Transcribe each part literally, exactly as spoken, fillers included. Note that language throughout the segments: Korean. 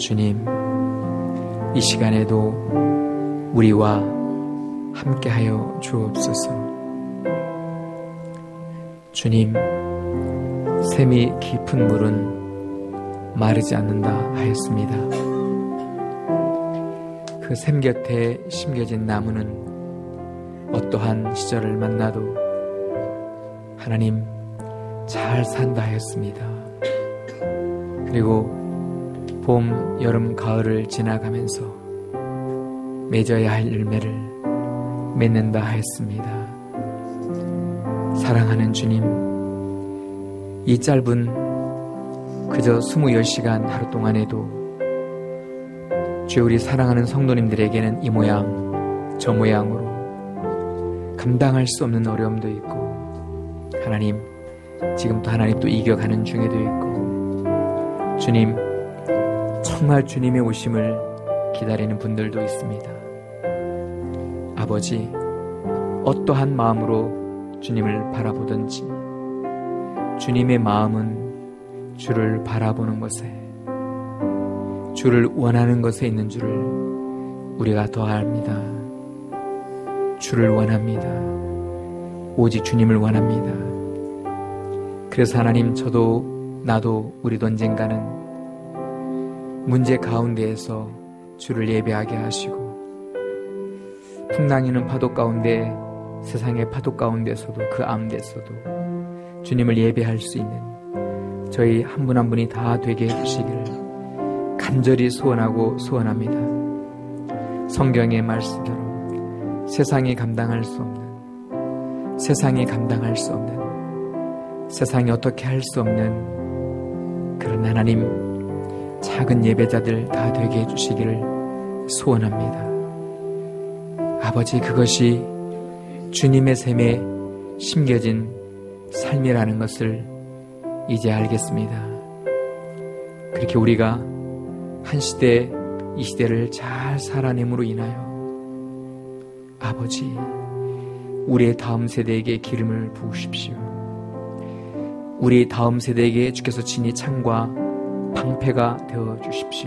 주님, 이 시간에도 우리와 함께하여 주옵소서. 주님, 샘이 깊은 물은 마르지 않는다 하였습니다. 그 샘 곁에 심겨진 나무는 어떠한 시절을 만나도 하나님 잘 산다 하였습니다. 그리고 봄, 여름, 가을을 지나가면서 맺어야 할 열매를 맺는다 하였습니다. 사랑하는 주님, 이 짧은 그저 스물열 시간 하루 동안에도 주여 우리 사랑하는 성도님들에게는 이 모양 저 모양으로 감당할 수 없는 어려움도 있고, 하나님 지금 또 하나님 또 이겨가는 중에도 있고, 주님 정말 주님의 오심을 기다리는 분들도 있습니다. 아버지, 어떠한 마음으로 주님을 바라보든지 주님의 마음은 주를 바라보는 것에, 주를 원하는 것에 있는 줄을 우리가 더 압니다. 주를 원합니다. 오직 주님을 원합니다. 그래서 하나님, 저도 나도 우리도 언젠가는 문제 가운데에서 주를 예배하게 하시고, 풍랑이는 파도 가운데, 세상의 파도 가운데서도 그 암대에서도 주님을 예배할 수 있는 저희 한 분 한 분이 다 되게 해주시기를 간절히 소원하고 소원합니다. 성경의 말씀대로 세상이 감당할 수 없는, 세상이 감당할 수 없는, 세상이 어떻게 할 수 없는 그런 하나님 작은 예배자들 다 되게 해주시기를 소원합니다. 아버지, 그것이 주님의 샘에 심겨진 삶이라는 것을 이제 알겠습니다. 그렇게 우리가 한 시대 이 시대를 잘 살아냄으로 인하여 아버지, 우리의 다음 세대에게 기름을 부으십시오. 우리 다음 세대에게 주께서 친히 창과 방패가 되어 주십시오.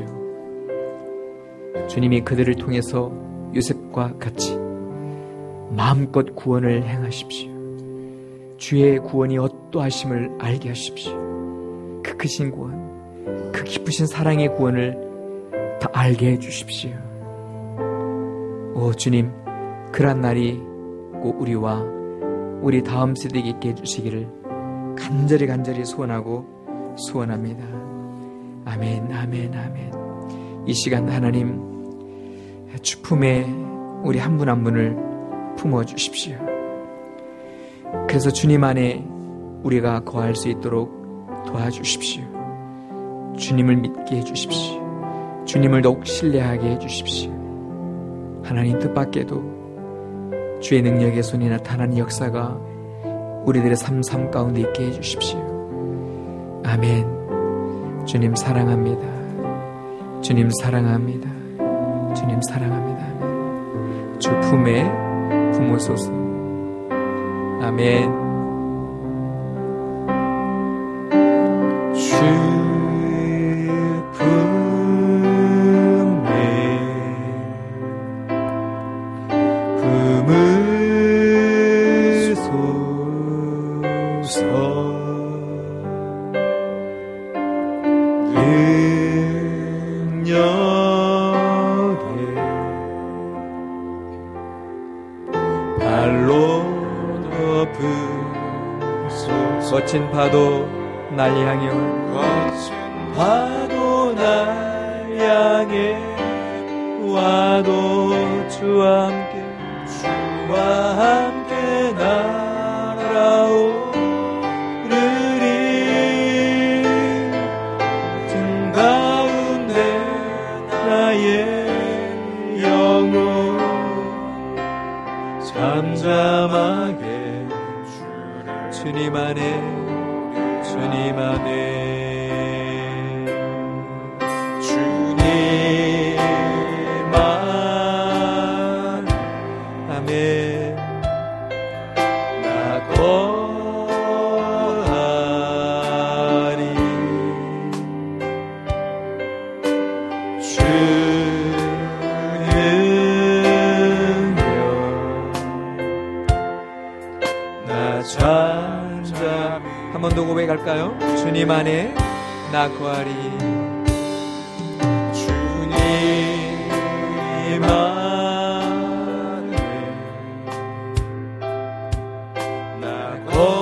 주님이 그들을 통해서 요셉과 같이 마음껏 구원을 행하십시오. 주의 구원이 어떠하심을 알게 하십시오. 그 크신 구원, 그 깊으신 사랑의 구원을 다 알게 해주십시오. 오 주님, 그런 날이 꼭 우리와 우리 다음 세대에게 있게 해주시기를 간절히 간절히 소원하고 소원합니다. 아멘, 아멘, 아멘. 이 시간 하나님 주품에 우리 한 분 한 분을 품어주십시오. 그래서 주님 안에 우리가 거할 수 있도록 도와주십시오. 주님을 믿게 해주십시오. 주님을 더욱 신뢰하게 해주십시오. 하나님 뜻밖에도 주의 능력의 손이 나타나는 역사가 우리들의 삶, 삶 가운데 있게 해주십시오. 아멘. 주님 사랑합니다. 주님 사랑합니다. 주님 사랑합니다. 주 품에 품으소서. 아멘. 주 품에 품으소서. 능력에 발로 거친 파도 날 향해 거친 파도 날 향해 와도 주와 함께 주와 함께 날아오르리. 등 가운데 나의 영혼 잠잠하게 주님 안에 주님 안에 주님만 아멘. 나 거하리 우리도 고백할까요? 주님 안에 나 거하리. 주님 안에 나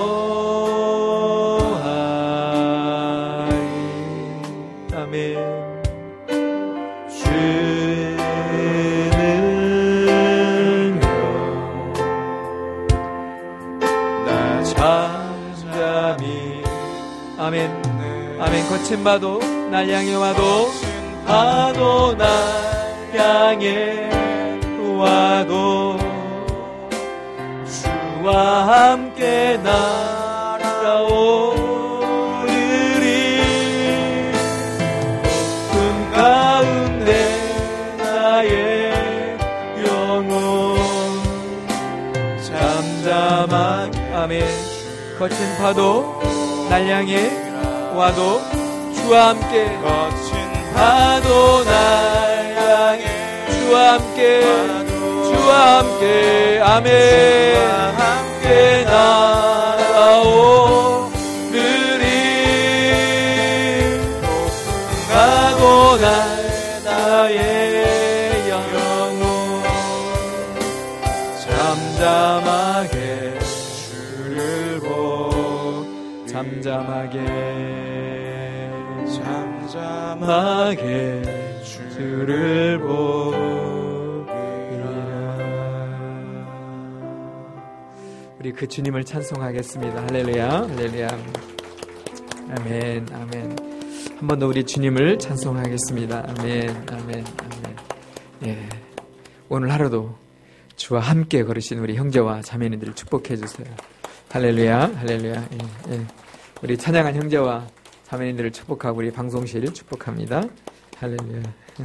거하리. 아멘. 주는 나 잠잠히. 아멘. 아멘. 거친 파도 날 향해 와도, 파도 날 향해 와도 주와 함께 날아오르리. 꿈 가운데 나의 영혼 잠잠하게. 아멘. 거친 파도 날 향해 와도 주와 함께, 거친 파도 날 향해 주와 함께, 주와 함께. 아멘. 주와 함께 날아오르리. 가고 날 나의 영혼 잠잠하게 주를 보. 잠잠하게 잠잠하게 주를 보리라. 우리 그 주님을 찬송하겠습니다. 할렐루야, 할렐루야. 아멘, 아멘. 한 번 더 우리 주님을 찬송하겠습니다. 아멘, 아멘, 아멘. 예, 오늘 하루도 주와 함께 걸으신 우리 형제와 자매님들을 축복해 주세요. 할렐루야, 할렐루야. 예, 예. 우리 찬양한 형제와 자매님들을 축복하고 우리 방송실 축복합니다. 할렐루야.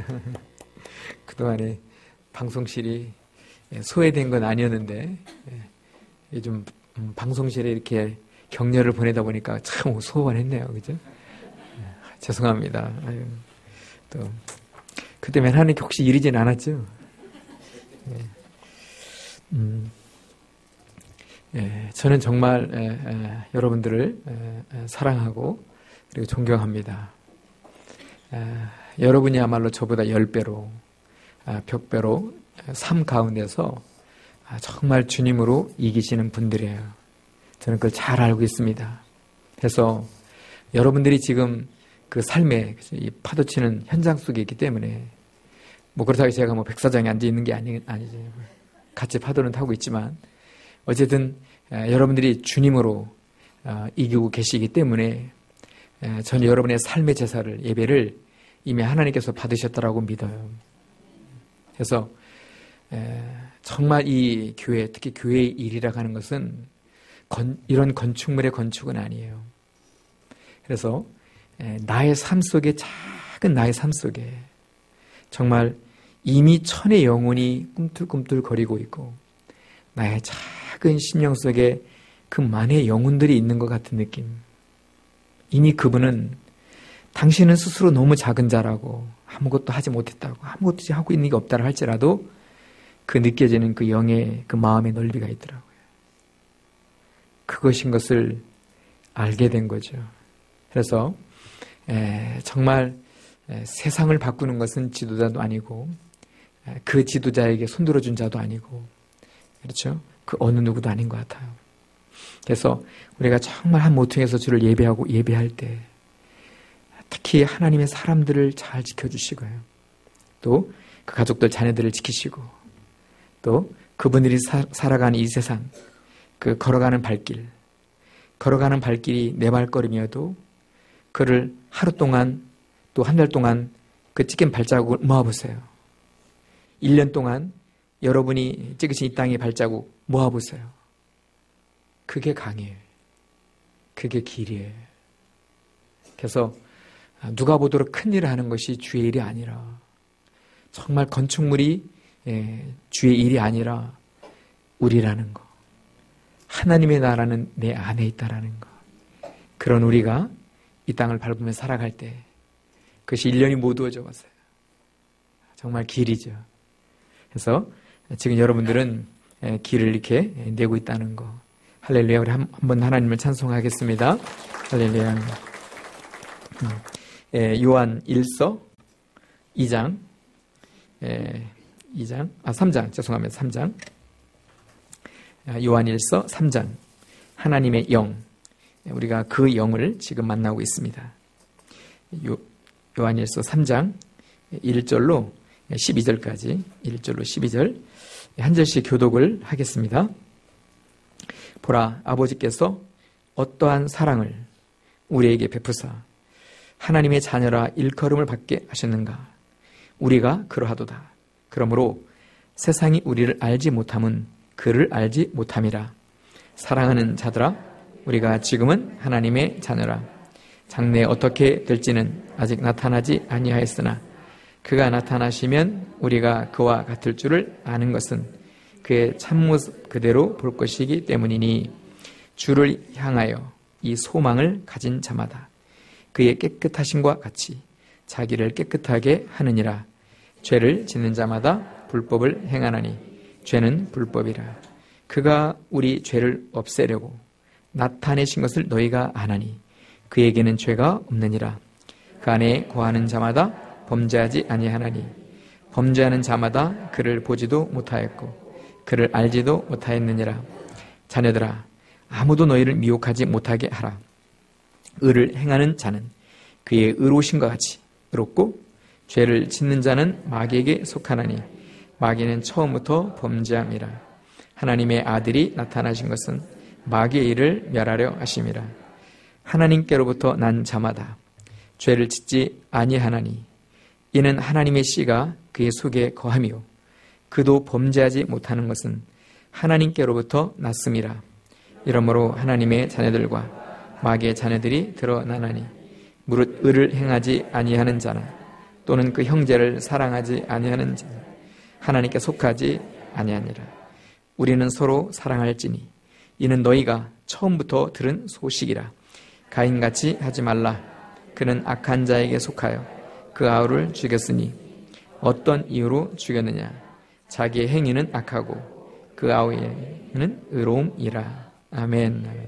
그동안에 방송실이 소외된 건 아니었는데 요즘 방송실에 이렇게 격려를 보내다 보니까 참 소원했네요. 그죠? 죄송합니다. 아유, 또 그때면 하나님께 혹시 이르진 않았죠? 예. 음, 예, 저는 정말 에, 에, 여러분들을 에, 에, 사랑하고 그리고 존경합니다. 에, 여러분이야말로 저보다 열 배로, 아, 백 배로 삶 가운데서 아, 정말 주님으로 이기시는 분들이에요. 저는 그걸 잘 알고 있습니다. 그래서 여러분들이 지금 그 삶에 이 파도치는 현장 속에 있기 때문에 뭐 그렇다고 제가 뭐 백사장에 앉아 있는 게 아니, 아니죠. 같이 파도는 타고 있지만 어쨌든 에, 여러분들이 주님으로 어, 이기고 계시기 때문에 에, 저는 여러분의 삶의 제사를, 예배를 이미 하나님께서 받으셨다라고 믿어요. 그래서 에, 정말 이 교회, 특히 교회의 일이라고 하는 것은 건, 이런 건축물의 건축은 아니에요. 그래서 에, 나의 삶 속에, 작은 나의 삶 속에 정말 이미 천의 영혼이 꿈틀꿈틀 거리고 있고 나의 작은 심령 속에 그 만의 영혼들이 있는 것 같은 느낌. 이미 그분은 당신은 스스로 너무 작은 자라고 아무것도 하지 못했다고 아무것도 하고 있는 게 없다고 할지라도 그 느껴지는 그 영의 그 마음의 넓이가 있더라고요. 그것인 것을 알게 된 거죠. 그래서 에, 정말 에, 세상을 바꾸는 것은 지도자도 아니고 에, 그 지도자에게 손들어준 자도 아니고 그렇죠? 그 어느 누구도 아닌 것 같아요. 그래서 우리가 정말 한 모퉁이에서 주를 예배하고 예배할 때 특히 하나님의 사람들을 잘 지켜주시고요. 또 그 가족들, 자녀들을 지키시고 또 그분들이 사, 살아가는 이 세상, 그 걸어가는 발길, 걸어가는 발길이 내 발걸음이어도 그를 하루 동안 또 한 달 동안 그 찍힌 발자국을 모아보세요. 일 년 동안 여러분이 찍으신 이 땅의 발자국 모아보세요. 그게 강이에요. 그게 길이에요. 그래서 누가 보도록 큰 일을 하는 것이 주의 일이 아니라 정말 건축물이 예, 주의 일이 아니라 우리라는 거. 하나님의 나라는 내 안에 있다라는 거. 그런 우리가 이 땅을 밟으며 살아갈 때 그것이 일 년이 모두어져 왔어요. 정말 길이죠. 그래서 지금 여러분들은 길을 이렇게 내고 있다는 거. 할렐루야. 우리 한번 하나님을 찬송하겠습니다. 할렐루야. 예, 요한 일서 이 장, 예, 이 장, 아, 삼 장, 죄송합니다. 삼 장. 요한 일서 삼 장. 하나님의 영. 우리가 그 영을 지금 만나고 있습니다. 요, 요한 일서 삼 장 일 절로 십이 절까지, 일 절로 십이 절, 한 절씩 교독을 하겠습니다. 보라, 아버지께서 어떠한 사랑을 우리에게 베푸사 하나님의 자녀라 일컬음을 받게 하셨는가. 우리가 그러하도다. 그러므로 세상이 우리를 알지 못함은 그를 알지 못함이라. 사랑하는 자들아, 우리가 지금은 하나님의 자녀라. 장래에 어떻게 될지는 아직 나타나지 아니하였으나 그가 나타나시면 우리가 그와 같을 줄을 아는 것은 그의 참모습 그대로 볼 것이기 때문이니 주를 향하여 이 소망을 가진 자마다 그의 깨끗하심과 같이 자기를 깨끗하게 하느니라. 죄를 짓는 자마다 불법을 행하나니 죄는 불법이라. 그가 우리 죄를 없애려고 나타내신 것을 너희가 아나니 그에게는 죄가 없느니라. 그 안에 거하는 자마다 범죄하지 아니하나니 범죄하는 자마다 그를 보지도 못하였고 그를 알지도 못하였느니라. 자녀들아, 아무도 너희를 미혹하지 못하게 하라. 의를 행하는 자는 그의 의로우심과 같이 의롭고 죄를 짓는 자는 마귀에게 속하나니 마귀는 처음부터 범죄함이라. 하나님의 아들이 나타나신 것은 마귀의 일을 멸하려 하심이라. 하나님께로부터 난 자마다 죄를 짓지 아니하나니 이는 하나님의 씨가 그의 속에 거함이요 그도 범죄하지 못하는 것은 하나님께로부터 났음이라. 이러므로 하나님의 자녀들과 마귀의 자녀들이 드러나나니 무릇 의를 행하지 아니하는 자나 또는 그 형제를 사랑하지 아니하는 자는 하나님께 속하지 아니하니라. 우리는 서로 사랑할지니 이는 너희가 처음부터 들은 소식이라. 가인같이 하지 말라. 그는 악한 자에게 속하여 그 아우를 죽였으니 어떤 이유로 죽였느냐. 자기의 행위는 악하고 그 아우의 행위는 의로움이라. 아멘. 아멘.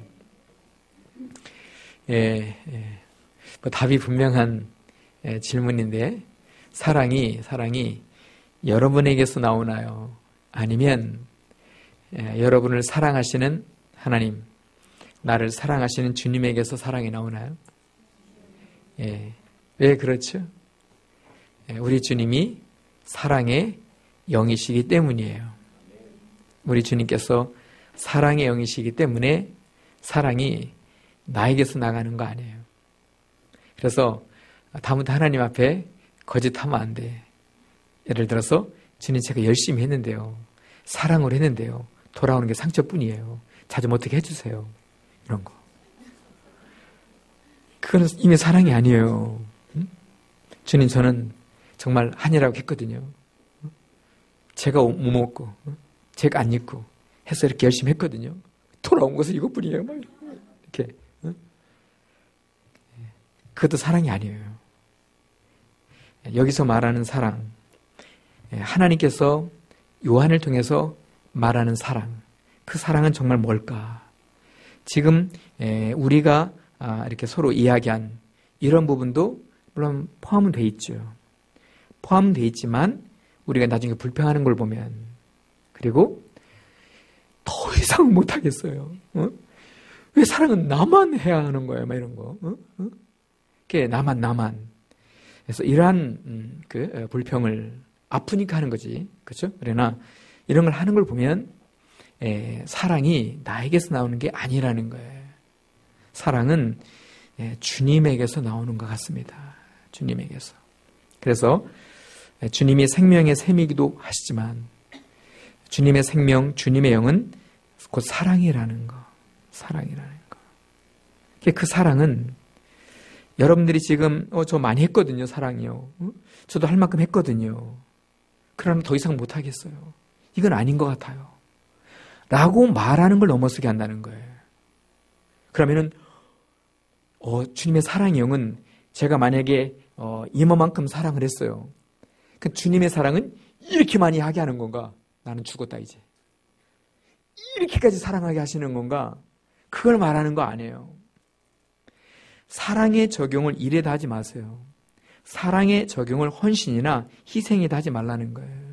예, 예. 뭐 답이 분명한 예, 질문인데 사랑이 사랑이 여러분에게서 나오나요? 아니면 예, 여러분을 사랑하시는 하나님, 나를 사랑하시는 주님에게서 사랑이 나오나요? 예, 왜 그렇죠? 예, 우리 주님이 사랑의 영이시기 때문이에요. 우리 주님께서 사랑의 영이시기 때문에 사랑이 나에게서 나가는 거 아니에요. 그래서 다음부터 하나님 앞에 거짓하면 안 돼. 예를 들어서 주님 제가 열심히 했는데요. 사랑을 했는데요. 돌아오는 게 상처뿐이에요. 자 좀 어떻게 해주세요. 이런 거. 그건 이미 사랑이 아니에요. 응? 주님 저는 정말 한이라고 했거든요. 제가 못 먹고 제가 안 입고 해서 이렇게 열심히 했거든요. 돌아온 것은 이것뿐이에요. 막 이렇게. 응? 그것도 사랑이 아니에요. 여기서 말하는 사랑, 하나님께서 요한을 통해서 말하는 사랑, 그 사랑은 정말 뭘까? 지금 우리가 이렇게 서로 이야기한 이런 부분도 물론 포함은 돼 있죠. 포함은 돼 있지만 우리가 나중에 불평하는 걸 보면, 그리고 더 이상 못하겠어요. 어? 왜 사랑은 나만 해야 하는 거야? 막 이런 거. 어? 어? 그게 나만 나만. 그래서 이러한 음, 그 불평을 아프니까 하는 거지, 그렇죠? 그러나 이런 걸 하는 걸 보면 에, 사랑이 나에게서 나오는 게 아니라는 거예요. 사랑은 에, 주님에게서 나오는 것 같습니다. 주님에게서. 그래서 에, 주님이 생명의 샘이기도 하시지만 주님의 생명, 주님의 영은 곧 사랑이라는 거, 사랑이라는 거. 그 사랑은 여러분들이 지금 어, 저 많이 했거든요, 사랑이요. 어? 저도 할 만큼 했거든요. 그러나 더 이상 못하겠어요. 이건 아닌 것 같아요. 라고 말하는 걸 넘어서게 한다는 거예요. 그러면은 어, 주님의 사랑의 영은 제가 만약에 어, 이만큼 사랑을 했어요. 그 주님의 사랑은 이렇게 많이 하게 하는 건가? 나는 죽었다 이제. 이렇게까지 사랑하게 하시는 건가? 그걸 말하는 거 아니에요. 사랑의 적용을 일에다 하지 마세요. 사랑의 적용을 헌신이나 희생에다 하지 말라는 거예요.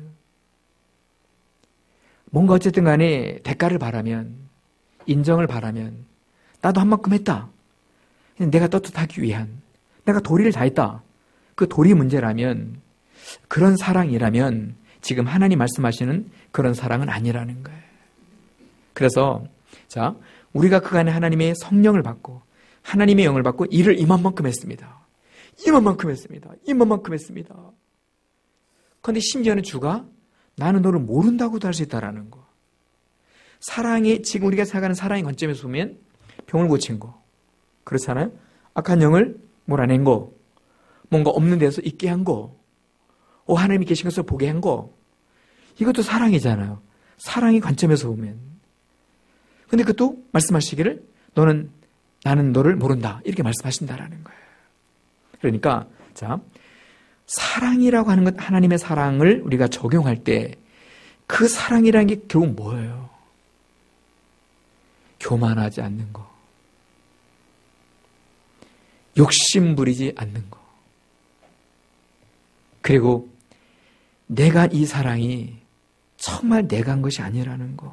뭔가 어쨌든 간에 대가를 바라면, 인정을 바라면, 나도 한 만큼 했다. 내가 떳떳하기 위한, 내가 도리를 다했다. 그 도리 문제라면, 그런 사랑이라면 지금 하나님 말씀하시는 그런 사랑은 아니라는 거예요. 그래서 자, 우리가 그간에 하나님의 성령을 받고 하나님의 영을 받고 일을 이만만큼 했습니다. 이만만큼 했습니다. 이만만큼 했습니다. 그런데 심지어는 주가 나는 너를 모른다고도 할 수 있다라는 거. 사랑의, 지금 우리가 생각하는 사랑의 관점에서 보면 병을 고친 거, 그렇잖아요. 악한 영을 몰아낸 거, 뭔가 없는 데서 있게 한 거, 오, 하나님이 계신 것을 보게 한 거, 이것도 사랑이잖아요. 사랑의 관점에서 보면. 근데 그것도 말씀하시기를 너는, 나는 너를 모른다, 이렇게 말씀하신다라는 거예요. 그러니까 자, 사랑이라고 하는 것, 하나님의 사랑을 우리가 적용할 때 그 사랑이라는 게 결국 뭐예요? 교만하지 않는 거, 욕심 부리지 않는 거, 그리고 내가 이 사랑이 정말 내가 한 것이 아니라는 거.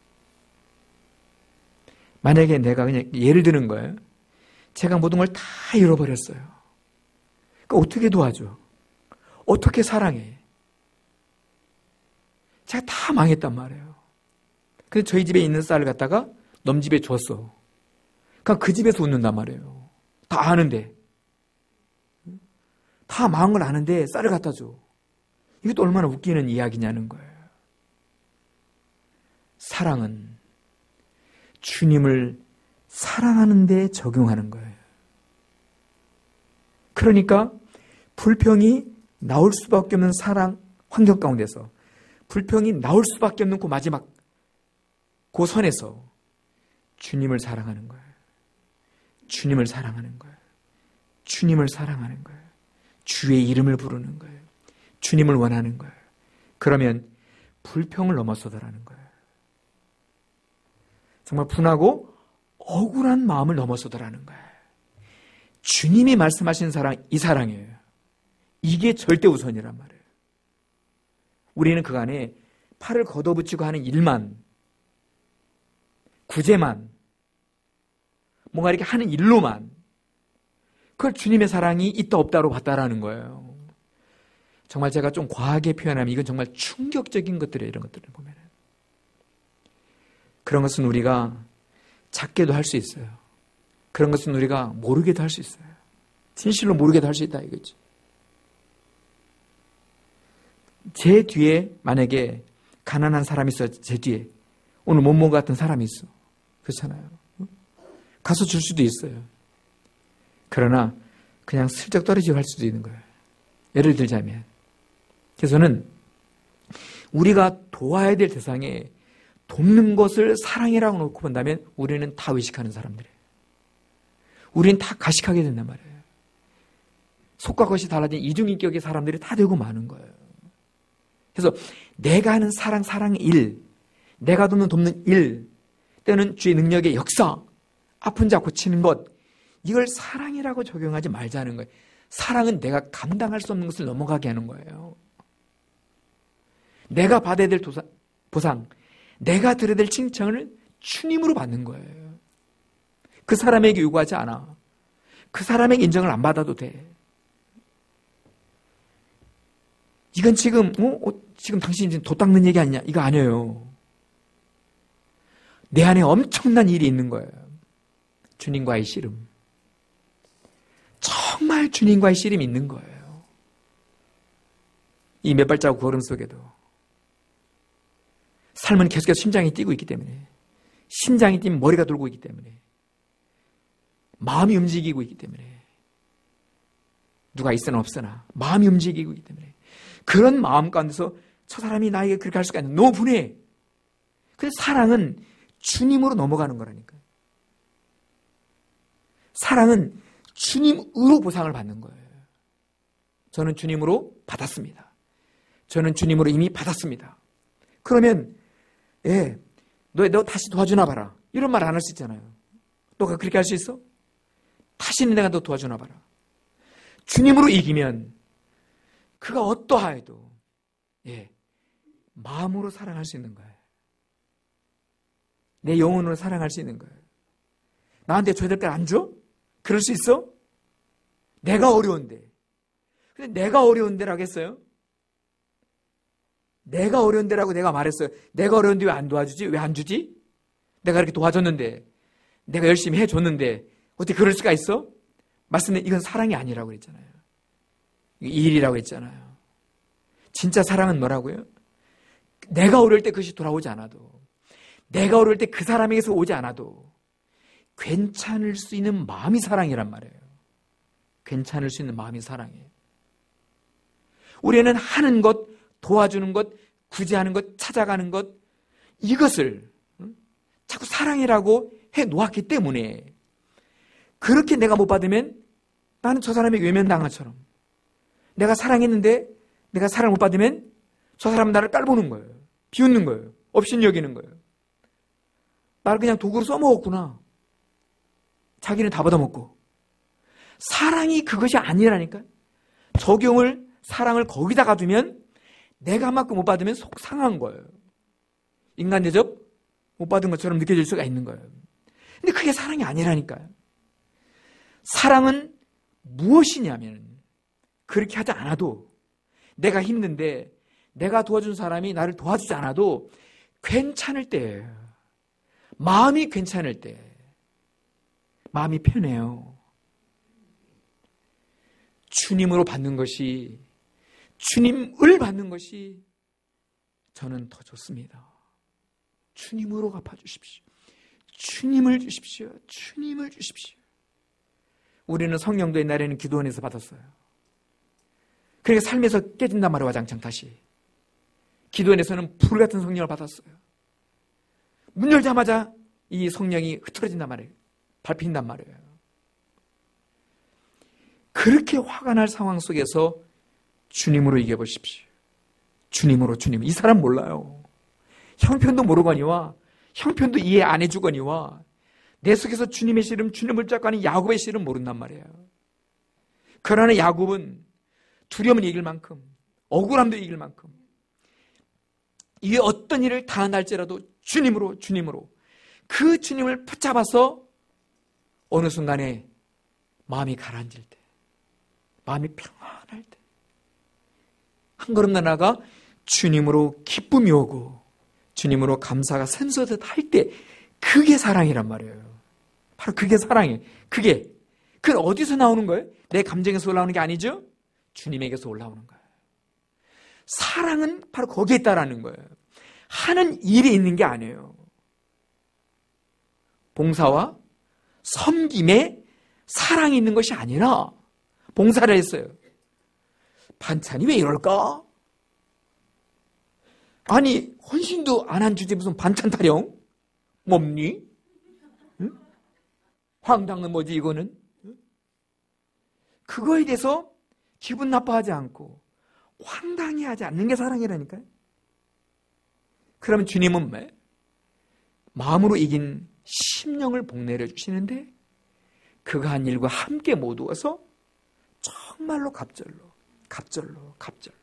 만약에 내가 그냥 예를 드는 거예요. 제가 모든 걸 다 잃어버렸어요. 그러니까 어떻게 도와줘? 어떻게 사랑해? 제가 다 망했단 말이에요. 근데 저희 집에 있는 쌀을 갖다가 넘 집에 줬어. 그러니까 그 집에서 웃는단 말이에요. 다 아는데. 다 망한 걸 아는데 쌀을 갖다 줘. 이것도 얼마나 웃기는 이야기냐는 거예요. 사랑은 주님을 사랑하는 데 적용하는 거예요. 그러니까 불평이 나올 수밖에 없는 사랑 환경 가운데서, 불평이 나올 수밖에 없는 그 마지막 그 선에서 주님을 사랑하는 거예요. 주님을 사랑하는 거예요. 주님을 사랑하는 거예요. 주의 이름을 부르는 거예요. 주님을 원하는 거예요. 그러면 불평을 넘어서더라는 거예요. 정말 분하고 억울한 마음을 넘어서더라는 거예요. 주님이 말씀하신 사랑, 이 사랑이에요. 이게 절대 우선이란 말이에요. 우리는 그간에 팔을 걷어붙이고 하는 일만, 구제만, 뭔가 이렇게 하는 일로만, 그걸 주님의 사랑이 있다 없다로 봤다라는 거예요. 정말 제가 좀 과하게 표현하면 이건 정말 충격적인 것들이에요. 이런 것들을 보면. 그런 것은 우리가 작게도 할 수 있어요. 그런 것은 우리가 모르게도 할 수 있어요. 진실로 모르게도 할 수 있다 이거지. 제 뒤에 만약에 가난한 사람이 있어, 제 뒤에 오늘 못모 같은 사람이 있어, 그렇잖아요. 가서 줄 수도 있어요. 그러나 그냥 슬쩍 떨어지고 할 수도 있는 거예요. 예를 들자면, 그래서 저는 우리가 도와야 될 대상에 돕는 것을 사랑이라고 놓고 본다면 우리는 다 의식하는 사람들이에요. 우리는 다 가식하게 된단 말이에요. 속과 겉이 달라진 이중인격의 사람들이 다 되고 마는 거예요. 그래서 내가 하는 사랑, 사랑의 일, 내가 돕는 돕는 일, 때는 주의 능력의 역사, 아픈 자 고치는 것, 이걸 사랑이라고 적용하지 말자는 거예요. 사랑은 내가 감당할 수 없는 것을 넘어가게 하는 거예요. 내가 받아야 될 도사, 보상, 내가 들어야 될 칭찬을 주님으로 받는 거예요. 그 사람에게 요구하지 않아. 그 사람에게 인정을 안 받아도 돼. 이건 지금 어? 어, 지금 당신이 지금 도 닦는 얘기 아니냐? 이거 아니에요. 내 안에 엄청난 일이 있는 거예요. 주님과의 씨름. 정말 주님과의 씨름이 있는 거예요. 이 몇 발자국 걸음 속에도 삶은 계속해서 심장이 뛰고 있기 때문에, 심장이 뛰면 머리가 돌고 있기 때문에, 마음이 움직이고 있기 때문에, 누가 있으나 없으나 마음이 움직이고 있기 때문에, 그런 마음 가운데서 저 사람이 나에게 그렇게 할 수가 있는, 너무 분해. 그래서 사랑은 주님으로 넘어가는 거라니까요. 사랑은 주님으로 보상을 받는 거예요. 저는 주님으로 받았습니다. 저는 주님으로 이미 받았습니다. 그러면 예, 너, 너 다시 도와주나 봐라, 이런 말 안 할 수 있잖아요. 너가 그렇게 할 수 있어? 다시는 내가 너 도와주나 봐라. 주님으로 이기면 그가 어떠하여도 예, 마음으로 사랑할 수 있는 거예요. 내 영혼으로 사랑할 수 있는 거예요. 나한테 줘야 될 걸 안 줘? 그럴 수 있어? 내가 어려운데. 근데 내가 어려운데라고 했어요? 내가 어려운데라고 내가 말했어요. 내가 어려운데 왜 안 도와주지? 왜 안 주지? 내가 이렇게 도와줬는데, 내가 열심히 해줬는데 어떻게 그럴 수가 있어? 말씀에 이건 사랑이 아니라고 그랬잖아요. 일이라고 했잖아요. 진짜 사랑은 뭐라고요? 내가 어려울 때 그것이 돌아오지 않아도, 내가 어려울 때 그 사람에게서 오지 않아도 괜찮을 수 있는 마음이 사랑이란 말이에요. 괜찮을 수 있는 마음이 사랑이에요. 우리는 하는 것, 도와주는 것, 구제하는 것, 찾아가는 것, 이것을 자꾸 사랑이라고 해 놓았기 때문에 그렇게 내가 못 받으면 나는 저 사람에게 외면당한 것처럼, 내가 사랑했는데 내가 사랑을 못 받으면 저 사람은 나를 깔보는 거예요. 비웃는 거예요. 업신 여기는 거예요. 나를 그냥 도구로 써먹었구나. 자기는 다 받아먹고. 사랑이 그것이 아니라니까요. 적용을, 사랑을 거기다가 두면 내가 한 만큼 못 받으면 속 상한 거예요. 인간 대접 못 받은 것처럼 느껴질 수가 있는 거예요. 근데 그게 사랑이 아니라니까요. 사랑은 무엇이냐면 그렇게 하지 않아도, 내가 힘든데 내가 도와준 사람이 나를 도와주지 않아도 괜찮을 때예요. 마음이 괜찮을 때, 마음이 편해요. 주님으로 받는 것이, 주님을 받는 것이 저는 더 좋습니다. 주님으로 갚아주십시오. 주님을 주십시오. 주님을 주십시오. 우리는 성령도 옛날에는 기도원에서 받았어요. 그러니까 삶에서 깨진단 말이에요. 와장창 다시. 기도원에서는 불같은 성령을 받았어요. 문 열자마자 이 성령이 흐트러진단 말이에요. 밟힌단 말이에요. 그렇게 화가 날 상황 속에서 주님으로 이겨보십시오. 주님으로, 주님. 이 사람 몰라요. 형편도 모르거니와 형편도 이해 안 해주거니와 내 속에서 주님의 씨름, 주님을 붙잡고 하는 야곱의 씨름 모른단 말이에요. 그러나 야곱은 두려움을 이길 만큼, 억울함도 이길 만큼, 이 어떤 일을 당한할지라도 주님으로, 주님으로, 그 주님을 붙잡아서 어느 순간에 마음이 가라앉을 때, 마음이 평안할 때, 한 걸음 나아가 주님으로 기쁨이 오고 주님으로 감사가 샘솟듯 할 때, 그게 사랑이란 말이에요. 바로 그게 사랑이에요. 그게, 그건 어디서 나오는 거예요? 내 감정에서 올라오는 게 아니죠? 주님에게서 올라오는 거예요. 사랑은 바로 거기에 있다라는 거예요. 하는 일이 있는 게 아니에요. 봉사와 섬김에 사랑이 있는 것이 아니라 봉사를 했어요. 반찬이 왜 이럴까? 아니, 헌신도 안 한 주제 무슨 반찬 타령? 뭡니? 응? 황당은 뭐지 이거는? 응? 그거에 대해서 기분 나빠하지 않고 황당해하지 않는 게 사랑이라니까요. 그러면 주님은 왜? 마음으로 이긴 심령을 복내려 주시는데 그가 한 일과 함께 모두어서 정말로 갑절로 갑절로 갑절로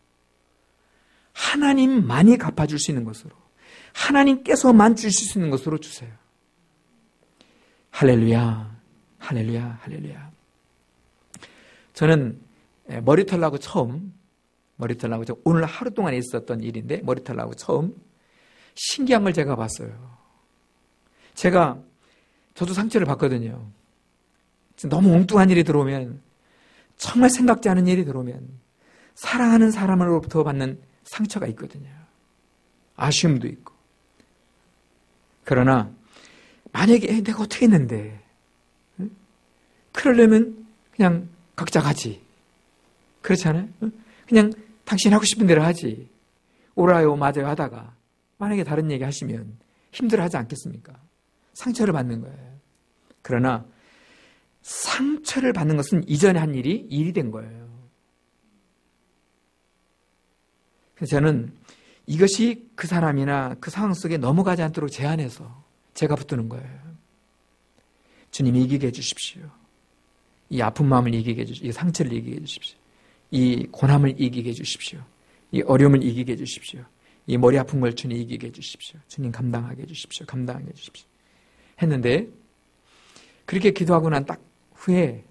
하나님만이 갚아줄 수 있는 것으로, 하나님께서만 주실 수 있는 것으로 주세요. 할렐루야, 할렐루야, 할렐루야. 저는 머리털 나고 처음, 머리털 나고 오늘 하루 동안 있었던 일인데 머리털 나고 처음 신기한 걸 제가 봤어요. 제가, 저도 상처를 받거든요. 너무 엉뚱한 일이 들어오면, 정말 생각지 않은 일이 들어오면 사랑하는 사람으로부터 받는 상처가 있거든요. 아쉬움도 있고. 그러나 만약에 내가 어떻게 했는데, 응? 그러려면 그냥 각자 가지. 그렇지 않아요? 응? 그냥 당신 하고 싶은 대로 하지. 오라요 맞아요 하다가 만약에 다른 얘기 하시면 힘들어하지 않겠습니까? 상처를 받는 거예요. 그러나 상처를 받는 것은 이전에 한 일이 일이 된 거예요. 그래서 저는 이것이 그 사람이나 그 상황 속에 넘어가지 않도록 제한해서 제가 붙드는 거예요. 주님 이기게 해주십시오. 이 아픈 마음을 이기게 해주십시오. 이 상처를 이기게 해주십시오. 이 고난을 이기게 해주십시오. 이 어려움을 이기게 해주십시오. 이 머리 아픈 걸 주님 이기게 해주십시오. 주님 감당하게 해주십시오. 감당하게 해주십시오. 했는데 그렇게 기도하고 난 딱 후에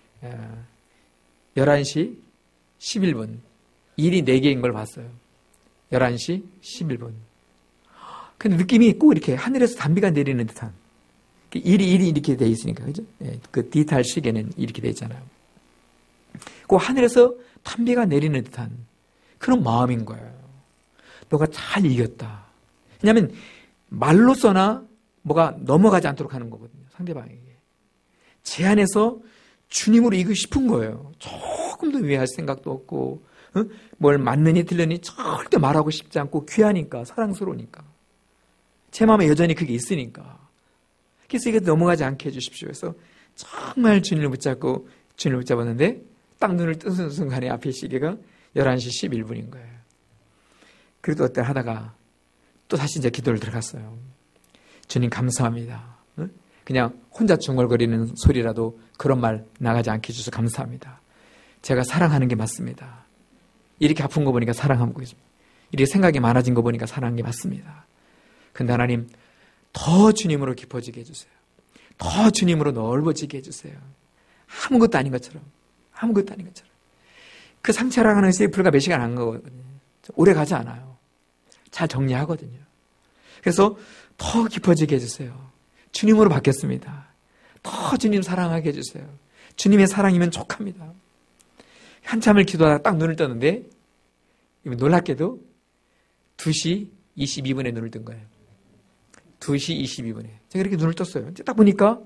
열한 시 십일 분 일이 네 개인 걸 봤어요. 열한 시 십일 분. 근데 느낌이 꼭 이렇게 하늘에서 단비가 내리는 듯한 일이 일이 이렇게 돼 있으니까 그죠? 그 디지털 시계는 이렇게 돼 있잖아요. 그 하늘에서 단비가 내리는 듯한 그런 마음인 거예요. 너가 잘 이겼다. 왜냐하면 말로서나 뭐가 넘어가지 않도록 하는 거거든요. 상대방에게. 제 안에서 주님으로 이기고 싶은 거예요. 조금 더 위할 생각도 없고 어? 뭘 맞느니 틀느니 절대 말하고 싶지 않고 귀하니까 사랑스러우니까 제 마음에 여전히 그게 있으니까 그래서 이게 넘어가지 않게 해주십시오. 그래서 정말 주님을 붙잡고 주님을 붙잡았는데 딱 눈을 뜨는 순간에 앞에 시계가 열한 시 십일 분인 거예요. 그래도 어때 하다가 또 다시 이제 기도를 들어갔어요. 주님 감사합니다. 그냥 혼자 중얼거리는 소리라도 그런 말 나가지 않게 해주셔서 감사합니다. 제가 사랑하는 게 맞습니다. 이렇게 아픈 거 보니까 사랑하고 있습니다. 이렇게 생각이 많아진 거 보니까 사랑하는 게 맞습니다. 근데 하나님 더 주님으로 깊어지게 해주세요. 더 주님으로 넓어지게 해주세요. 아무것도 아닌 것처럼 아무것도 아닌 것처럼 그 상처라고 하는 것이 불과 몇 시간 안 가거든요. 오래 가지 않아요. 잘 정리하거든요. 그래서 더 깊어지게 해주세요. 주님으로 바뀌었습니다. 더 주님 사랑하게 해주세요. 주님의 사랑이면 족합니다. 한참을 기도하다가 딱 눈을 떴는데 놀랍게도 두 시 이십이 분에 눈을 뜬 거예요. 두 시 이십이 분에 제가 이렇게 눈을 떴어요. 딱 보니까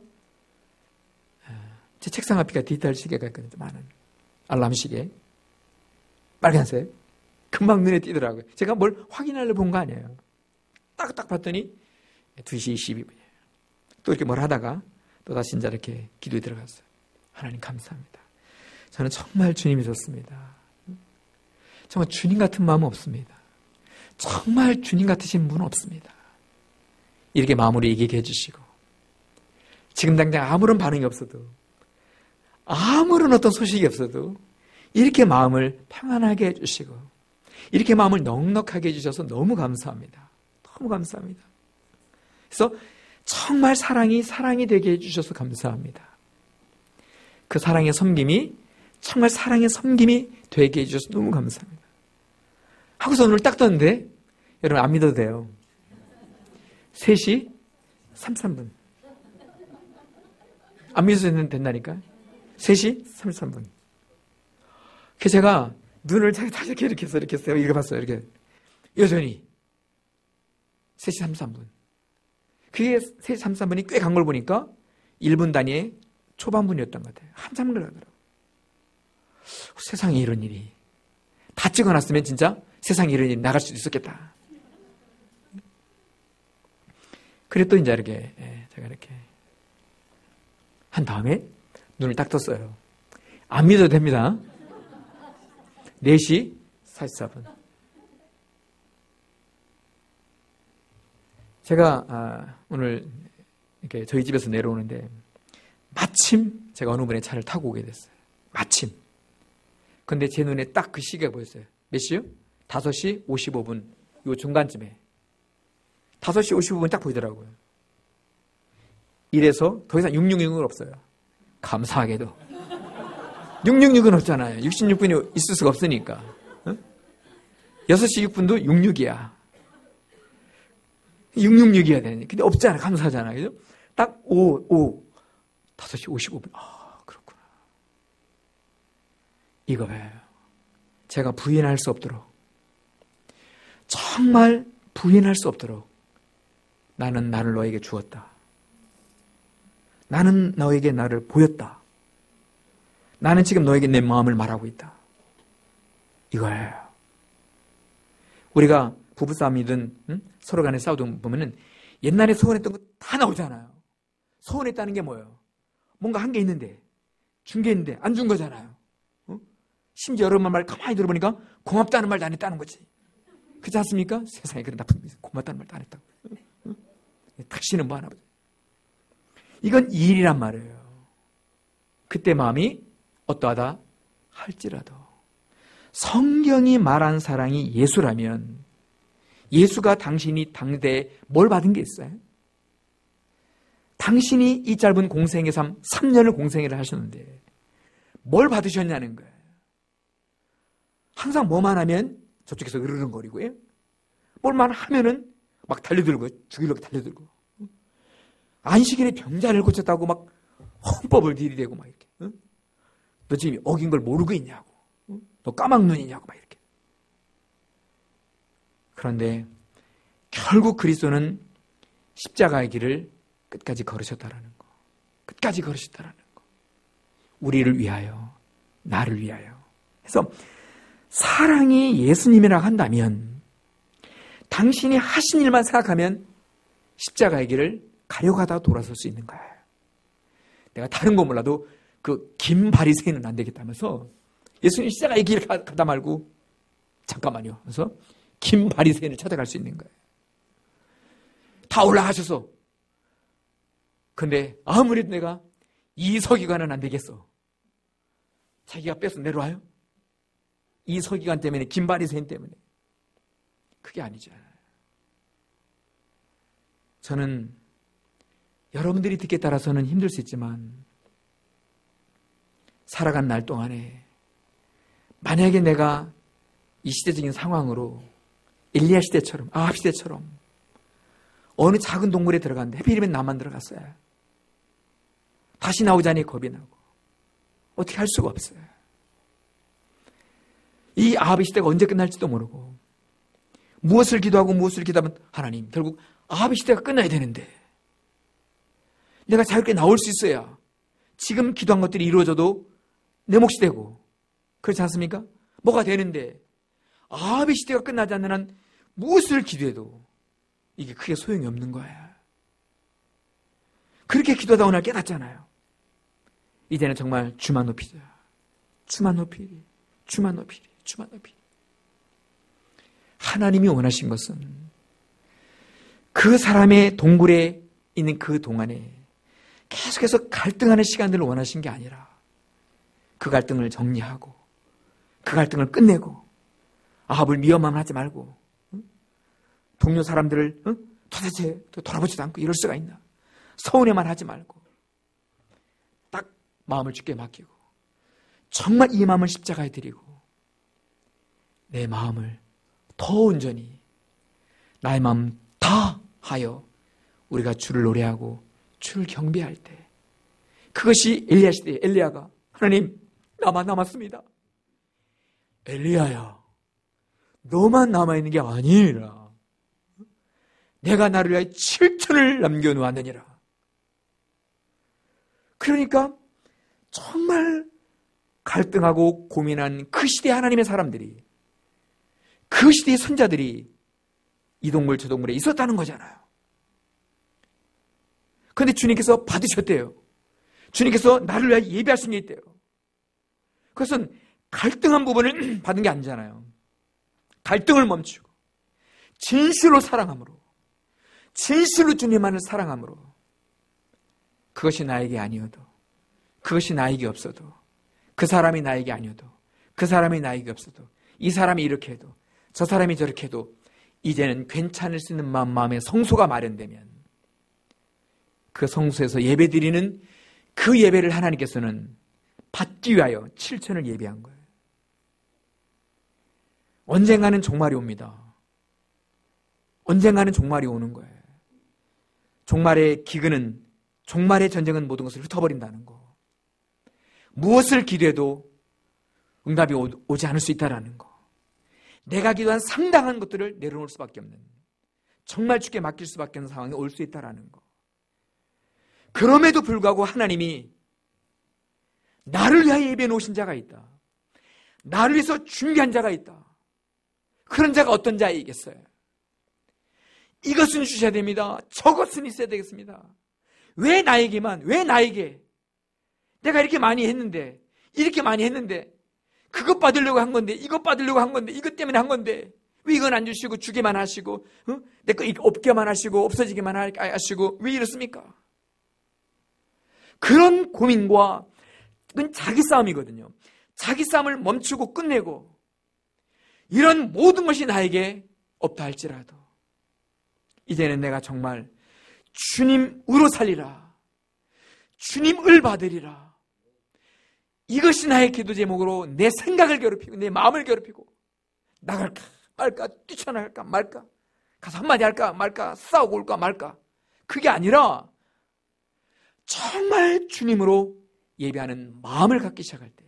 제 책상 앞에 디지털 시계가 있거든요. 많은 알람 시계 빨간색 금방 눈에 띄더라고요. 제가 뭘 확인하려고 본 거 아니에요. 딱딱 봤더니 두 시 이십이 분이에요. 또 이렇게 뭘 하다가 또다시 이제 이렇게 기도에 들어갔어요. 하나님 감사합니다. 저는 정말 주님이 좋습니다. 정말 주님 같은 마음은 없습니다. 정말 주님 같으신 분은 없습니다. 이렇게 마음으로 이기게 해주시고 지금 당장 아무런 반응이 없어도 아무런 어떤 소식이 없어도 이렇게 마음을 평안하게 해주시고 이렇게 마음을 넉넉하게 해주셔서 너무 감사합니다. 너무 감사합니다. 그래서 정말 사랑이 사랑이 되게 해주셔서 감사합니다. 그 사랑의 섬김이 정말 사랑의 섬김이 되게 해주셔서 너무 감사합니다. 하고서 오늘 딱 떴는데 여러분 안 믿어도 돼요. 세 시 삼십삼 분. 안 믿어도 된다니까. 세 시 삼십삼 분. 그래서 제가 눈을 다시 이렇게 이렇게 해서 이렇게 해서 이렇게 봤어요. 이렇게 여전히 세 시 삼십삼 분. 그게 세 시 삼십삼 분이 꽤 간 걸 보니까 일 분 단위의 초반분이었던 것 같아요. 한참 걸어가더라고요. 세상에 이런 일이. 다 찍어놨으면 진짜 세상에 이런 일이 나갈 수도 있었겠다. 그래 또 이제 이렇게 제가 이렇게 한 다음에 눈을 딱 떴어요. 안 믿어도 됩니다. 네 시 사십사 분. 제가 아, 오늘 이렇게 저희 집에서 내려오는데 마침 제가 어느 분의 차를 타고 오게 됐어요. 마침. 근데 제 눈에 딱 그 시계가 보였어요. 몇 시요? 다섯 시 오십오 분. 요 중간쯤에. 다섯 시 오십오 분 딱 보이더라고요. 이래서 더 이상 육육육은 없어요. 감사하게도. 육육육은 없잖아요. 육십육 분이 있을 수가 없으니까. 어? 여섯 시 육 분도 육십육이야. 육백육십이어야 되니. 근데 없잖아. 감사하잖아. 그죠? 딱 오, 오. 다섯 시 오십오 분. 아, 그렇구나. 이거예요. 제가 부인할 수 없도록. 정말 부인할 수 없도록. 나는 나를 너에게 주었다. 나는 너에게 나를 보였다. 나는 지금 너에게 내 마음을 말하고 있다. 이거예요. 우리가 부부싸움이든 응? 서로 간에 싸우든 보면은 옛날에 서운했던 거 다 나오잖아요. 서운했다는 게 뭐예요? 뭔가 한 게 있는데 준 게 있는데 안 준 거잖아요. 어? 심지어 여러분 말 가만히 들어보니까 고맙다는 말도 안 했다는 거지. 그렇지 않습니까? 세상에 그런 나쁜 고맙다는 말도 안 했다고. 어? 당신은 뭐 하나 보자. 이건 일이란 말이에요. 그때 마음이 어떠하다 할지라도. 성경이 말한 사랑이 예수라면 예수가 당신이 당대에 뭘 받은 게 있어요? 당신이 이 짧은 공생의 삶, 삼 년을 공생애를 하셨는데 뭘 받으셨냐는 거예요. 항상 뭐만 하면 저쪽에서 으르렁거리고요. 뭘만 하면은 막 달려들고 죽이려고 달려들고 안식일에 병자를 고쳤다고 막 헌법을 들이대고 막 이렇게. 응? 너 지금 어긴 걸 모르고 있냐고. 응? 너 까막눈이냐고 막 이렇게. 그런데 결국 그리스도는 십자가의 길을 끝까지 걸으셨다라는 거. 끝까지 걸으셨다라는 거. 우리를 위하여, 나를 위하여. 그래서 사랑이 예수님이라고 한다면 당신이 하신 일만 생각하면 십자가의 길을 가려가다 돌아설 수 있는 거예요. 내가 다른 거 몰라도 그 긴 바리새인은 안 되겠다면서 예수님 십자가의 길을 가다 말고 잠깐만요. 그래서 긴 바리새인을 찾아갈 수 있는 거예요. 다 올라가셔서 근데 아무래도 내가 이 서기관은 안 되겠어. 자기가 뺏어 내려와요? 이 서기관 때문에, 긴 바리새인 때문에. 그게 아니잖아요. 저는 여러분들이 듣기에 따라서는 힘들 수 있지만 살아간 날 동안에 만약에 내가 이 시대적인 상황으로 엘리야 시대처럼, 아합 시대처럼 어느 작은 동굴에 들어갔는데 하필이면 나만 들어갔어요. 다시 나오자니 겁이 나고 어떻게 할 수가 없어요. 이 아합의 시대가 언제 끝날지도 모르고 무엇을 기도하고 무엇을 기도하면 하나님 결국 아합의 시대가 끝나야 되는데 내가 자유롭게 나올 수 있어야 지금 기도한 것들이 이루어져도 내 몫이 되고 그렇지 않습니까? 뭐가 되는데 아합의 시대가 끝나지 않는 한 무엇을 기도해도 이게 크게 소용이 없는 거야. 그렇게 기도하다 오늘 깨닫잖아요. 이제는 정말 주만 높이자. 주만 높이리. 주만 높이리. 주만 높이리. 하나님이 원하신 것은 그 사람의 동굴에 있는 그 동안에 계속해서 갈등하는 시간들을 원하신 게 아니라 그 갈등을 정리하고 그 갈등을 끝내고 아합을 미워만 하지 말고 응? 동료 사람들을 응? 도대체 돌아보지도 않고 이럴 수가 있나. 서운해만 하지 말고 딱 마음을 주께 맡기고 정말 이 마음을 십자가에 드리고 내 마음을 더 온전히 나의 마음 다 하여 우리가 주를 노래하고 주를 경배할 때 그것이 엘리야 시대에 엘리야가 하나님 나만 남았습니다. 엘리야야 너만 남아있는 게 아니라 내가 나를 위하여 칠천을 남겨놓았느니라. 그러니까 정말 갈등하고 고민한 그 시대 하나님의 사람들이 그 시대의 선자들이 이 동굴 저 동굴에 있었다는 거잖아요. 그런데 주님께서 받으셨대요. 주님께서 나를 위하여 예배하신 게 있대요. 그것은 갈등한 부분을 받은 게 아니잖아요. 갈등을 멈추고 진실로 사랑함으로 진실로 주님만을 사랑함으로 그것이 나에게 아니어도 그것이 나에게 없어도 그 사람이 나에게 아니어도 그 사람이 나에게 없어도 이 사람이 이렇게 해도 저 사람이 저렇게 해도 이제는 괜찮을 수 있는 마음, 마음의 성소가 마련되면 그 성소에서 예배드리는 그 예배를 하나님께서는 받기 위하여 칠천을 예배한 거예요. 언젠가는 종말이 옵니다. 언젠가는 종말이 오는 거예요. 종말의 기근은 종말의 전쟁은 모든 것을 흩어버린다는 거. 무엇을 기도해도 응답이 오지 않을 수 있다는 거. 내가 기도한 상당한 것들을 내려놓을 수밖에 없는 정말 주께 맡길 수밖에 없는 상황이 올 수 있다는 거. 그럼에도 불구하고 하나님이 나를 위하여 예배해 놓으신 자가 있다. 나를 위해서 준비한 자가 있다. 그런 자가 어떤 자이겠어요? 이것은 주셔야 됩니다. 저것은 있어야 되겠습니다. 왜 나에게만, 왜 나에게? 내가 이렇게 많이 했는데, 이렇게 많이 했는데, 그것 받으려고 한 건데, 이것 받으려고 한 건데, 이것 때문에 한 건데, 왜 이건 안 주시고, 주게만 하시고, 어? 내 거 없게만 하시고, 없어지게만 하시고, 왜 이렇습니까? 그런 고민과 그건 자기 싸움이거든요. 자기 싸움을 멈추고 끝내고 이런 모든 것이 나에게 없다 할지라도 이제는 내가 정말 주님으로 살리라, 주님을 받으리라, 이것이 나의 기도 제목으로 내 생각을 괴롭히고 내 마음을 괴롭히고 나갈까 말까 뛰쳐나갈까 말까 가서 한마디 할까 말까 싸우고 올까 말까 그게 아니라 정말 주님으로 예배하는 마음을 갖기 시작할 때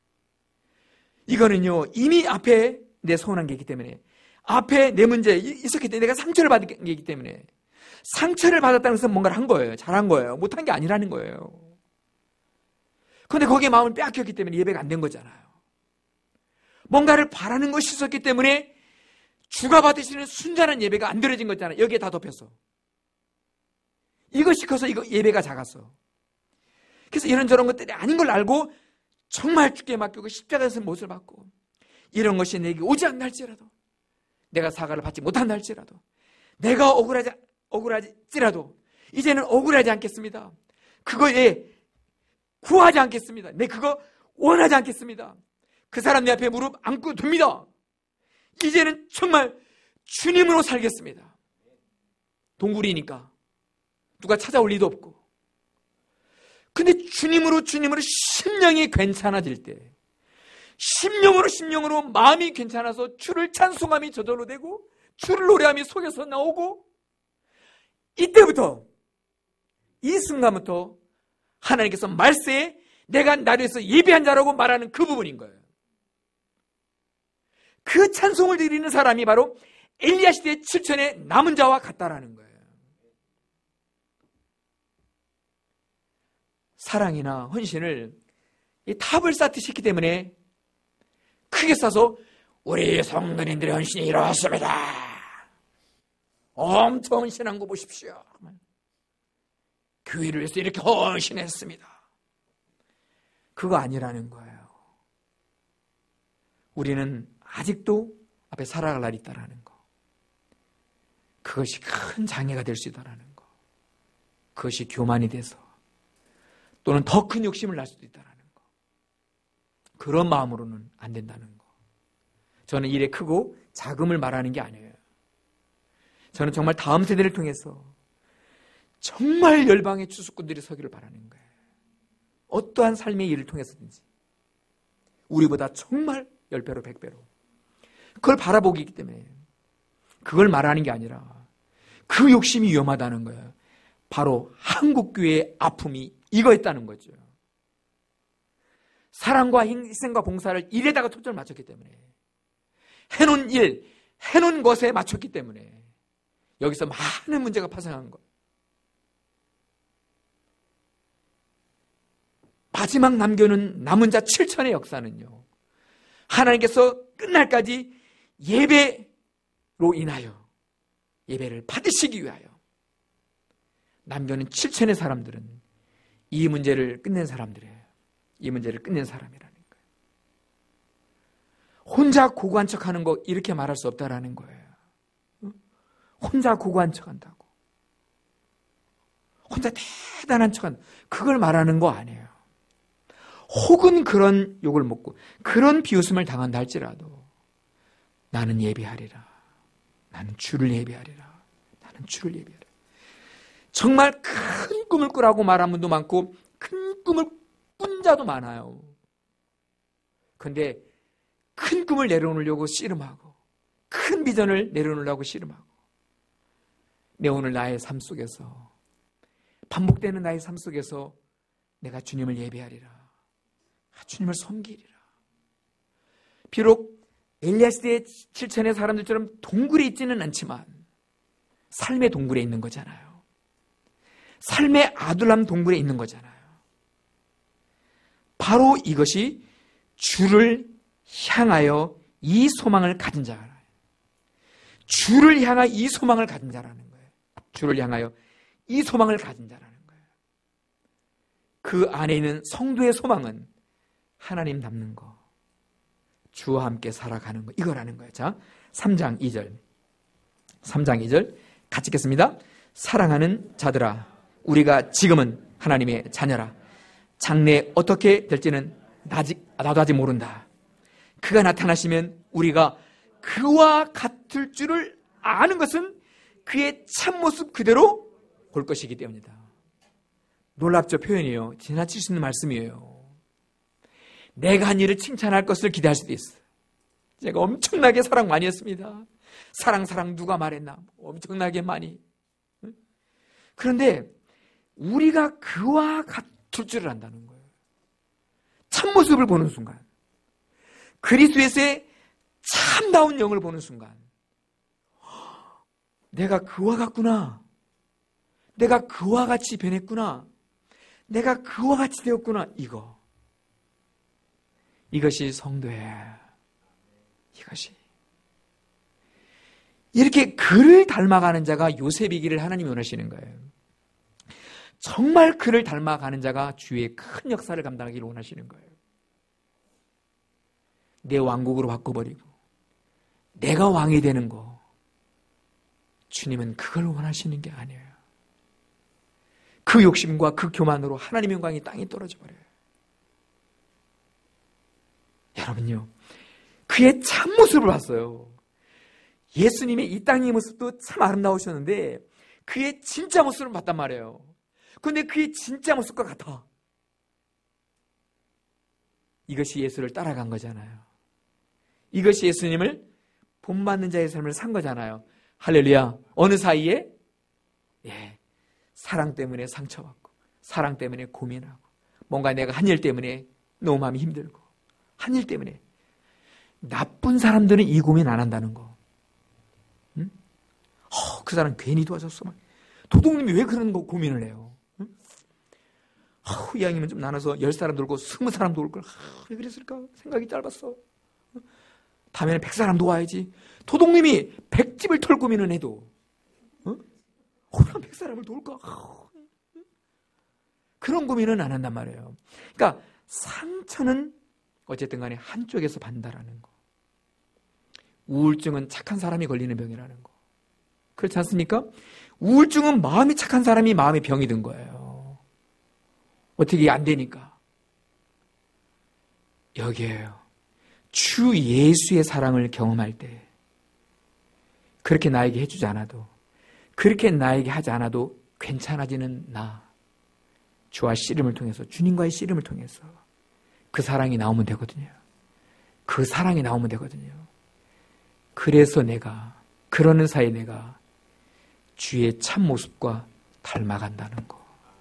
이거는요 이미 앞에 내 서운한 게 있기 때문에 앞에 내 문제 있었기 때문에 내가 상처를 받은 게 있기 때문에 상처를 받았다는 것은 뭔가를 한 거예요. 잘한 거예요. 못한 게 아니라는 거예요. 그런데 거기에 마음을 빼앗겼기 때문에 예배가 안 된 거잖아요. 뭔가를 바라는 것이 있었기 때문에 주가 받으시는 순전한 예배가 안 드려진 거잖아요. 여기에 다 덮였어. 이것이 커서 이거 예배가 작았어. 그래서 이런저런 것들이 아닌 걸 알고 정말 주께 맡기고 십자가에서 못을 받고 이런 것이 내게 오지 않나 할지라도 내가 사과를 받지 못한다 할지라도 내가 억울하지, 억울하지라도 이제는 억울하지 않겠습니다. 그거에 구하지 않겠습니다. 내 그거 원하지 않겠습니다. 그 사람 내 앞에 무릎 안고 둡니다. 이제는 정말 주님으로 살겠습니다. 동굴이니까 누가 찾아올 리도 없고 근데 주님으로 주님으로 심령이 괜찮아질 때 심령으로 심령으로 마음이 괜찮아서 주를 찬송함이 저절로 되고 주를 노래함이 속에서 나오고 이때부터 이 순간부터 하나님께서 말세에 내가 나를 위해서 예배한 자라고 말하는 그 부분인 거예요. 그 찬송을 드리는 사람이 바로 엘리야 시대의 칠천의 남은 자와 같다라는 거예요. 사랑이나 헌신을 이 탑을 쌓듯이 했기 때문에 크게 쌓아서 우리 성도님들의 헌신이 이루어졌습니다. 엄청 헌신한 거 보십시오. 교회를 위해서 이렇게 헌신했습니다. 그거 아니라는 거예요. 우리는 아직도 앞에 살아갈 날이 있다라는 거. 그것이 큰 장애가 될 수 있다라는 거. 그것이 교만이 돼서 또는 더 큰 욕심을 날 수도 있다라는 거. 그런 마음으로는 안 된다는 거. 저는 일에 크고 작음을 말하는 게 아니에요. 저는 정말 다음 세대를 통해서 정말 열방의 추수꾼들이 서기를 바라는 거예요. 어떠한 삶의 일을 통해서든지 우리보다 정말 열 배로 백 배로 그걸 바라보기 때문에 그걸 말하는 게 아니라 그 욕심이 위험하다는 거예요. 바로 한국교회의 아픔이 이거였다는 거죠. 사랑과 희생과 봉사를 일에다가 초점을 맞췄기 때문에 해놓은 일, 해놓은 것에 맞췄기 때문에 여기서 많은 문제가 파생한 것. 마지막 남겨놓은 남은 자 칠천의 역사는요. 하나님께서 끝날까지 예배로 인하여 예배를 받으시기 위하여 남겨놓은 칠천의 사람들은 이 문제를 끝낸 사람들이에요. 이 문제를 끝낸 사람이라는 거예요. 혼자 고고한 척하는 거 이렇게 말할 수 없다라는 거예요. 혼자 고고한 척한다고. 혼자 대단한 척한다. 그걸 말하는 거 아니에요. 혹은 그런 욕을 먹고 그런 비웃음을 당한다 할지라도 나는 예배하리라. 나는 주를 예배하리라. 나는 주를 예배하리라. 정말 큰 꿈을 꾸라고 말한 분도 많고 큰 꿈을 꾼 자도 많아요. 그런데 큰 꿈을 내려놓으려고 씨름하고 큰 비전을 내려놓으려고 씨름하고 내 오늘 나의 삶 속에서 반복되는 나의 삶 속에서 내가 주님을 예배하리라. 주님을 섬기리라. 비록 엘리야 시대의 칠천의 사람들처럼 동굴에 있지는 않지만 삶의 동굴에 있는 거잖아요. 삶의 아둘람 동굴에 있는 거잖아요. 바로 이것이 주를 향하여 이 소망을 가진 자라요. 주를 향하여 이 소망을 가진 자라는 거예요. 주를 향하여 이 소망을 가진 자라는 거예요. 그 안에 있는 성도의 소망은 하나님 닮는 거, 주와 함께 살아가는 거, 이거라는 거예요. 자, 삼 장 이 절. 삼 장 이 절 같이 읽겠습니다. 사랑하는 자들아, 우리가 지금은 하나님의 자녀라. 장래 어떻게 될지는 아직, 나도 아직 모른다. 그가 나타나시면 우리가 그와 같을 줄을 아는 것은 그의 참모습 그대로 볼 것이기 때문이다. 놀랍죠? 표현이에요. 지나칠 수 있는 말씀이에요. 내가 한 일을 칭찬할 것을 기대할 수도 있어. 제가 엄청나게 사랑 많이 했습니다. 사랑 사랑 누가 말했나? 엄청나게 많이. 그런데 우리가 그와 같을 줄을 안다는 거예요. 참모습을 보는 순간, 그리스도에서의 참다운 영을 보는 순간, 내가 그와 같구나. 내가 그와 같이 변했구나. 내가 그와 같이 되었구나. 이거. 이것이 성도예요. 이것이. 이렇게 그를 닮아가는 자가 요셉이기를 하나님이 원하시는 거예요. 정말 그를 닮아가는 자가 주의 큰 역사를 감당하기를 원하시는 거예요. 내 왕국으로 바꿔버리고 내가 왕이 되는 거, 주님은 그걸 원하시는 게 아니에요. 그 욕심과 그 교만으로 하나님의 영광이 땅에 떨어져 버려요. 여러분요, 그의 참모습을 봤어요. 예수님의 이 땅의 모습도 참 아름다우셨는데 그의 진짜 모습을 봤단 말이에요. 그런데 그의 진짜 모습과 같아. 이것이 예수를 따라간 거잖아요. 이것이 예수님을 본받는 자의 삶을 산 거잖아요. 할렐루야. 어느 사이에? 예, 사랑 때문에 상처받고, 사랑 때문에 고민하고, 뭔가 내가 한 일 때문에 너무 마음이 힘들고, 한 일 때문에. 나쁜 사람들은 이 고민 안 한다는 거. 응? 어, 그 사람 괜히 도와줬어. 막. 도둑님이 왜 그런 거 고민을 해요? 응? 어, 이왕이면 좀 나눠서 열 사람 돌고 스무 사람 도울 걸. 어, 왜 그랬을까? 생각이 짧았어. 어? 다음에는 백 사람 도와야지. 도둑님이 백 집을 털 고민은 해도, 어? 어, 난 백 사람을 도울까? 어. 그런 고민은 안 한단 말이에요. 그러니까 상처는 어쨌든 간에 한쪽에서 받는다라는 거. 우울증은 착한 사람이 걸리는 병이라는 거. 그렇지 않습니까? 우울증은 마음이 착한 사람이 마음에 병이 든 거예요. 어떻게 안 되니까. 여기에요. 주 예수의 사랑을 경험할 때 그렇게 나에게 해주지 않아도, 그렇게 나에게 하지 않아도 괜찮아지는 나, 주와 씨름을 통해서, 주님과의 씨름을 통해서 그 사랑이 나오면 되거든요. 그 사랑이 나오면 되거든요. 그래서 내가, 그러는 사이에 내가 주의 참모습과 닮아간다는 거.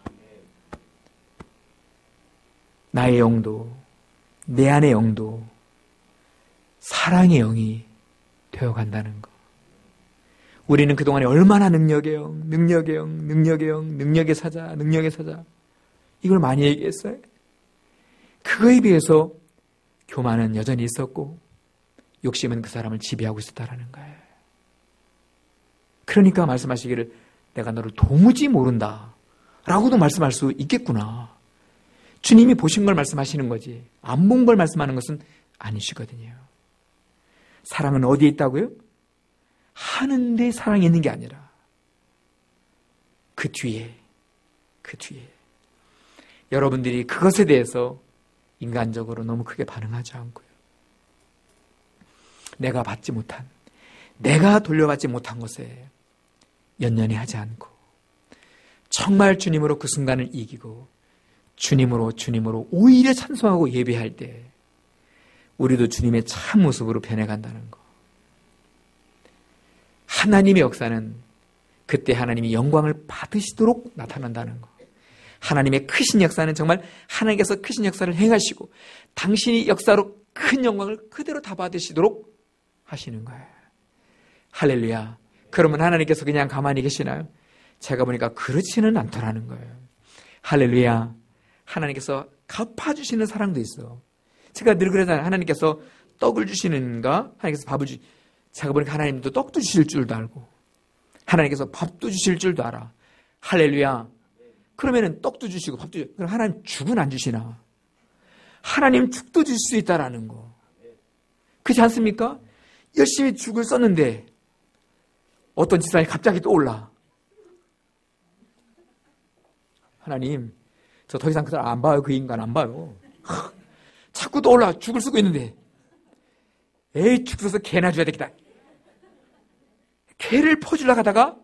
나의 영도, 내 안의 영도 사랑의 영이 되어간다는 거. 우리는 그동안에 얼마나 능력의 영, 능력의 영, 능력의 영, 능력의 사자, 능력의 사자, 이걸 많이 얘기했어요. 그거에 비해서 교만은 여전히 있었고 욕심은 그 사람을 지배하고 있었다라는 거예요. 그러니까 말씀하시기를 내가 너를 도무지 모른다 라고도 말씀할 수 있겠구나. 주님이 보신 걸 말씀하시는 거지 안 본 걸 말씀하는 것은 아니시거든요. 사랑은 어디에 있다고요? 하는데 사랑이 있는 게 아니라 그 뒤에, 그 뒤에. 여러분들이 그것에 대해서 인간적으로 너무 크게 반응하지 않고요. 내가 받지 못한, 내가 돌려받지 못한 것에 연연해 하지 않고 정말 주님으로 그 순간을 이기고 주님으로 주님으로 오히려 찬송하고 예배할 때 우리도 주님의 참 모습으로 변해간다는 거. 하나님의 역사는 그때 하나님이 영광을 받으시도록 나타난다는 거. 하나님의 크신 역사는 정말 하나님께서 크신 역사를 행하시고 당신이 역사로 큰 영광을 그대로 다 받으시도록 하시는 거예요. 할렐루야. 그러면 하나님께서 그냥 가만히 계시나요? 제가 보니까 그렇지는 않더라는 거예요. 할렐루야. 하나님께서 갚아주시는 사랑도 있어. 제가 늘 그러잖아요. 하나님께서 떡을 주시는가? 하나님께서 밥을 주, 제가 보니까 하나님도 떡도 주실 줄도 알고 하나님께서 밥도 주실 줄도 알아. 할렐루야. 그러면은 떡도 주시고 밥도 주시고, 그럼 하나님 죽은 안 주시나? 하나님 죽도 주실 수 있다라는 거. 그렇지 않습니까? 열심히 죽을 썼는데 어떤 지상이 갑자기 떠올라. 하나님, 저 더 이상 그 사람 안 봐요. 그 인간 안 봐요. 자꾸 떠올라. 죽을 쓰고 있는데. 에이, 죽어서 개나 줘야 되겠다. 개를 퍼주려고 하다가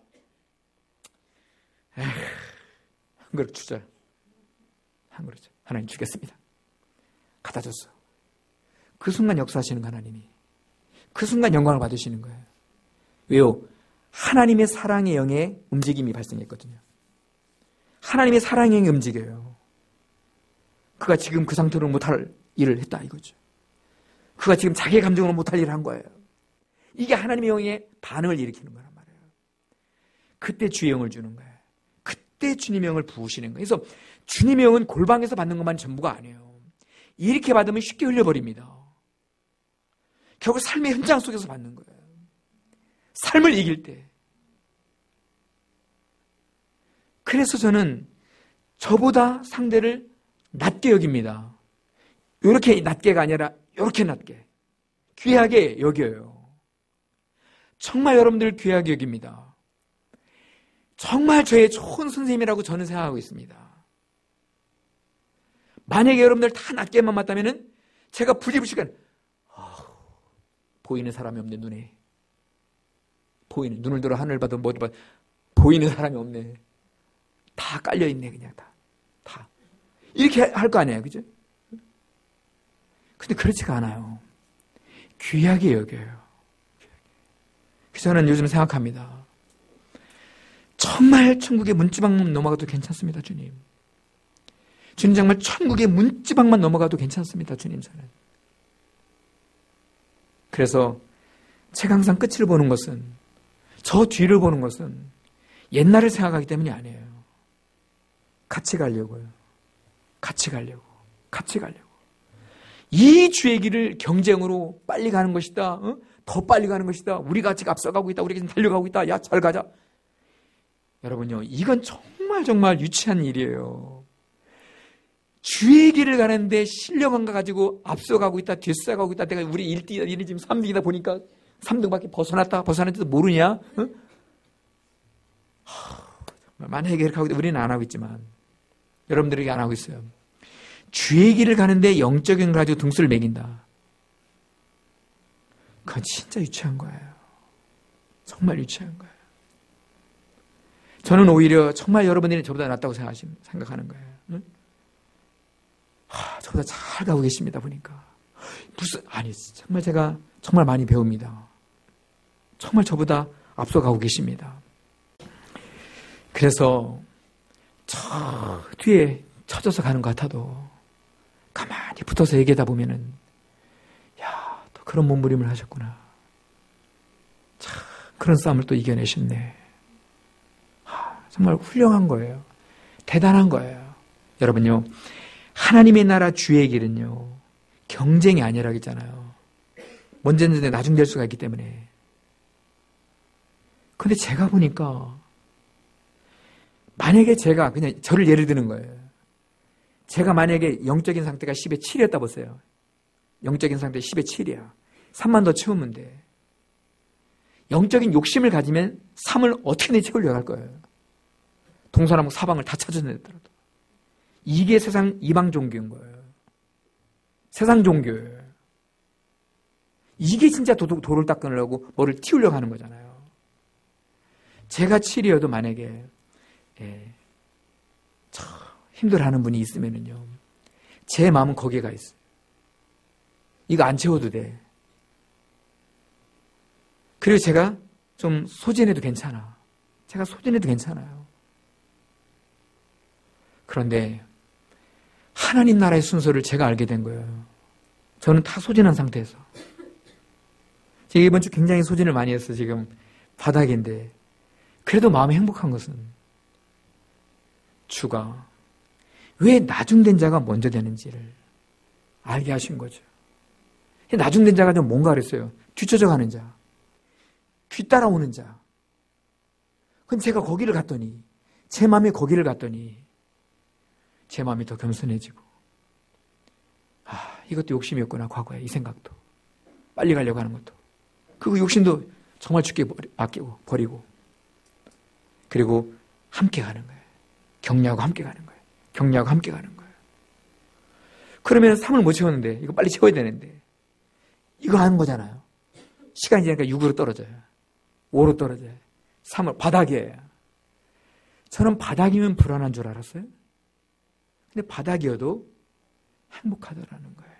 에휴, 한 그릇 주자. 한 그릇. 하나님 주겠습니다. 갖다 줬어. 그 순간 역사하시는 하나님이. 그 순간 영광을 받으시는 거예요. 왜요? 하나님의 사랑의 영의 움직임이 발생했거든요. 하나님의 사랑의 영이 움직여요. 그가 지금 그 상태로 못할 일을 했다 이거죠. 그가 지금 자기의 감정으로 못할 일을 한 거예요. 이게 하나님의 영의 반응을 일으키는 거란 말이에요. 그때 주의 영을 주는 거예요. 그때 주님의 영을 부으시는 거예요. 그래서 주님의 영은 골방에서 받는 것만 전부가 아니에요. 이렇게 받으면 쉽게 흘려버립니다. 결국 삶의 현장 속에서 받는 거예요. 삶을 이길 때. 그래서 저는 저보다 상대를 낮게 여깁니다. 이렇게 낮게가 아니라 이렇게 낮게. 귀하게 여겨요. 정말 여러분들 귀하게 여깁니다. 정말 저의 좋은 선생님이라고 저는 생각하고 있습니다. 만약에 여러분들 다 낮게만 맞다면은 제가 부지부식한 보이는 사람이 없네. 눈에 보이는 눈을 들어 하늘을 봐도 못 봐. 보이는 사람이 없네. 다 깔려 있네. 그냥 다 다 이렇게 할 거 아니에요, 그죠? 근데 그렇지가 않아요. 귀하게 여겨요. 그래서 저는 요즘 생각합니다. 정말 천국의 문지방만 넘어가도 괜찮습니다, 주님. 주님 정말 천국의 문지방만 넘어가도 괜찮습니다, 주님. 저는. 그래서 제가 항상 끝을 보는 것은, 저 뒤를 보는 것은 옛날을 생각하기 때문이 아니에요. 같이 가려고요. 같이 가려고. 같이 가려고. 이 주의 길을 경쟁으로 빨리 가는 것이다. 어? 더 빨리 가는 것이다. 우리가 아직 앞서가고 있다. 우리가 지금 달려가고 있다. 야, 잘 가자. 여러분요, 이건 정말 정말 유치한 일이에요. 주의 길을 가는데 실력만 가지고 앞서가고 있다, 뒤서가고 있다. 내가 우리 일 등이다, 일이 지금 삼 등이다 보니까 삼 등밖에 벗어났다, 벗어났는지도 모르냐? 어? 하, 만약에 이렇게 하고 있다. 우리는 안 하고 있지만 여러분들에게 안 하고 있어요. 주의 길을 가는데 영적인 걸 가지고 등수를 매긴다. 그건 진짜 유치한 거예요. 정말 유치한 거예요. 저는 오히려 정말 여러분들이 저보다 낫다고 생각하는 거예요. 응? 하, 저보다 잘 가고 계십니다, 보니까. 무슨, 아니, 정말 제가 정말 많이 배웁니다. 정말 저보다 앞서가고 계십니다. 그래서 저 뒤에 쳐져서 가는 것 같아도 가만히 붙어서 얘기하다 보면은, 야, 또 그런 몸부림을 하셨구나. 참, 그런 싸움을 또 이겨내셨네. 하, 정말 훌륭한 거예요. 대단한 거예요. 여러분요, 하나님의 나라 주의 길은요, 경쟁이 아니라고 했잖아요. 먼저 했는데 나중 될 수가 있기 때문에. 근데 제가 보니까, 만약에 제가, 그냥 저를 예를 드는 거예요. 제가 만약에 영적인 상태가 십에 칠이었다 보세요. 영적인 상태 십에 칠이야. 삼만 더 채우면 돼. 영적인 욕심을 가지면 삼을 어떻게든 채우려고 할 거예요. 동서남북 사방을 다 찾아내더라도. 이게 세상 이방 종교인 거예요. 세상 종교예요. 이게 진짜 도, 도를 닦으려고 뭐를 틔우려고 하는 거잖아요. 제가 칠이어도 만약에 예, 참 힘들어하는 분이 있으면은요, 제 마음은 거기에 가 있어요. 이거 안 채워도 돼. 그리고 제가 좀 소진해도 괜찮아. 제가 소진해도 괜찮아요. 그런데 하나님 나라의 순서를 제가 알게 된 거예요. 저는 다 소진한 상태에서. 제가 이번 주 굉장히 소진을 많이 했어요. 지금 바닥인데. 그래도 마음이 행복한 것은 주가 왜 나중된 자가 먼저 되는지를 알게 하신 거죠. 나중된 자가 좀 뭔가 그랬어요. 뒤쳐져 가는 자, 뒤따라오는 자. 근데 제가 거기를 갔더니, 제 마음이 거기를 갔더니 제 마음이 더 겸손해지고, 아, 이것도 욕심이었구나. 과거에 이 생각도, 빨리 가려고 하는 것도, 그 욕심도 정말 죽게 맡기고 버리고, 그리고 함께 가는 거예요. 격려하고 함께 가는 거예요. 격려하고 함께 가는 거예요. 그러면 삼을 못 채웠는데 이거 빨리 채워야 되는데 이거 하는 거잖아요. 시간이 지나니까 육으로 떨어져요. 오로 떨어져요. 삼을 바닥이에요. 저는 바닥이면 불안한 줄 알았어요. 근데 바닥이어도 행복하더라는 거예요.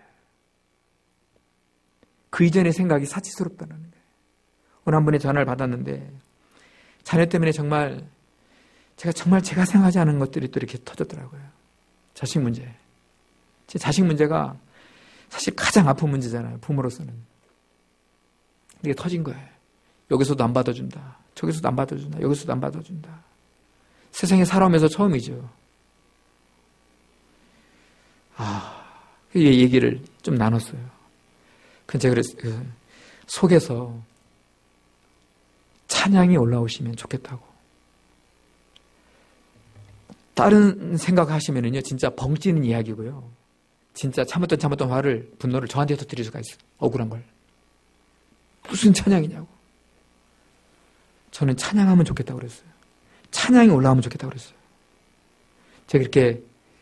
그 이전의 생각이 사치스럽다는 거예요. 어느 한 분의 전화를 받았는데 자녀 때문에 정말 제가 정말 제가 생각하지 않은 것들이 또 이렇게 터졌더라고요. 자식 문제. 제 자식 문제가 사실 가장 아픈 문제잖아요. 부모로서는. 이게 터진 거예요. 여기서도 안 받아준다. 저기서도 안 받아준다. 여기서도 안 받아준다. 세상에 살아오면서 처음이죠. 아, 그 얘기를 좀 나눴어요. 근데 제가 그랬어요. 속에서 찬양이 올라오시면 좋겠다고. 다른 생각하시면은요, 진짜 벙찌는 이야기고요. 진짜 참았던 참았던 화를, 분노를 저한테 터뜨릴 수가 있어요. 억울한 걸. 무슨 찬양이냐고. 저는 찬양하면 좋겠다고 그랬어요. 찬양이 올라오면 좋겠다고 그랬어요. 제가 이렇게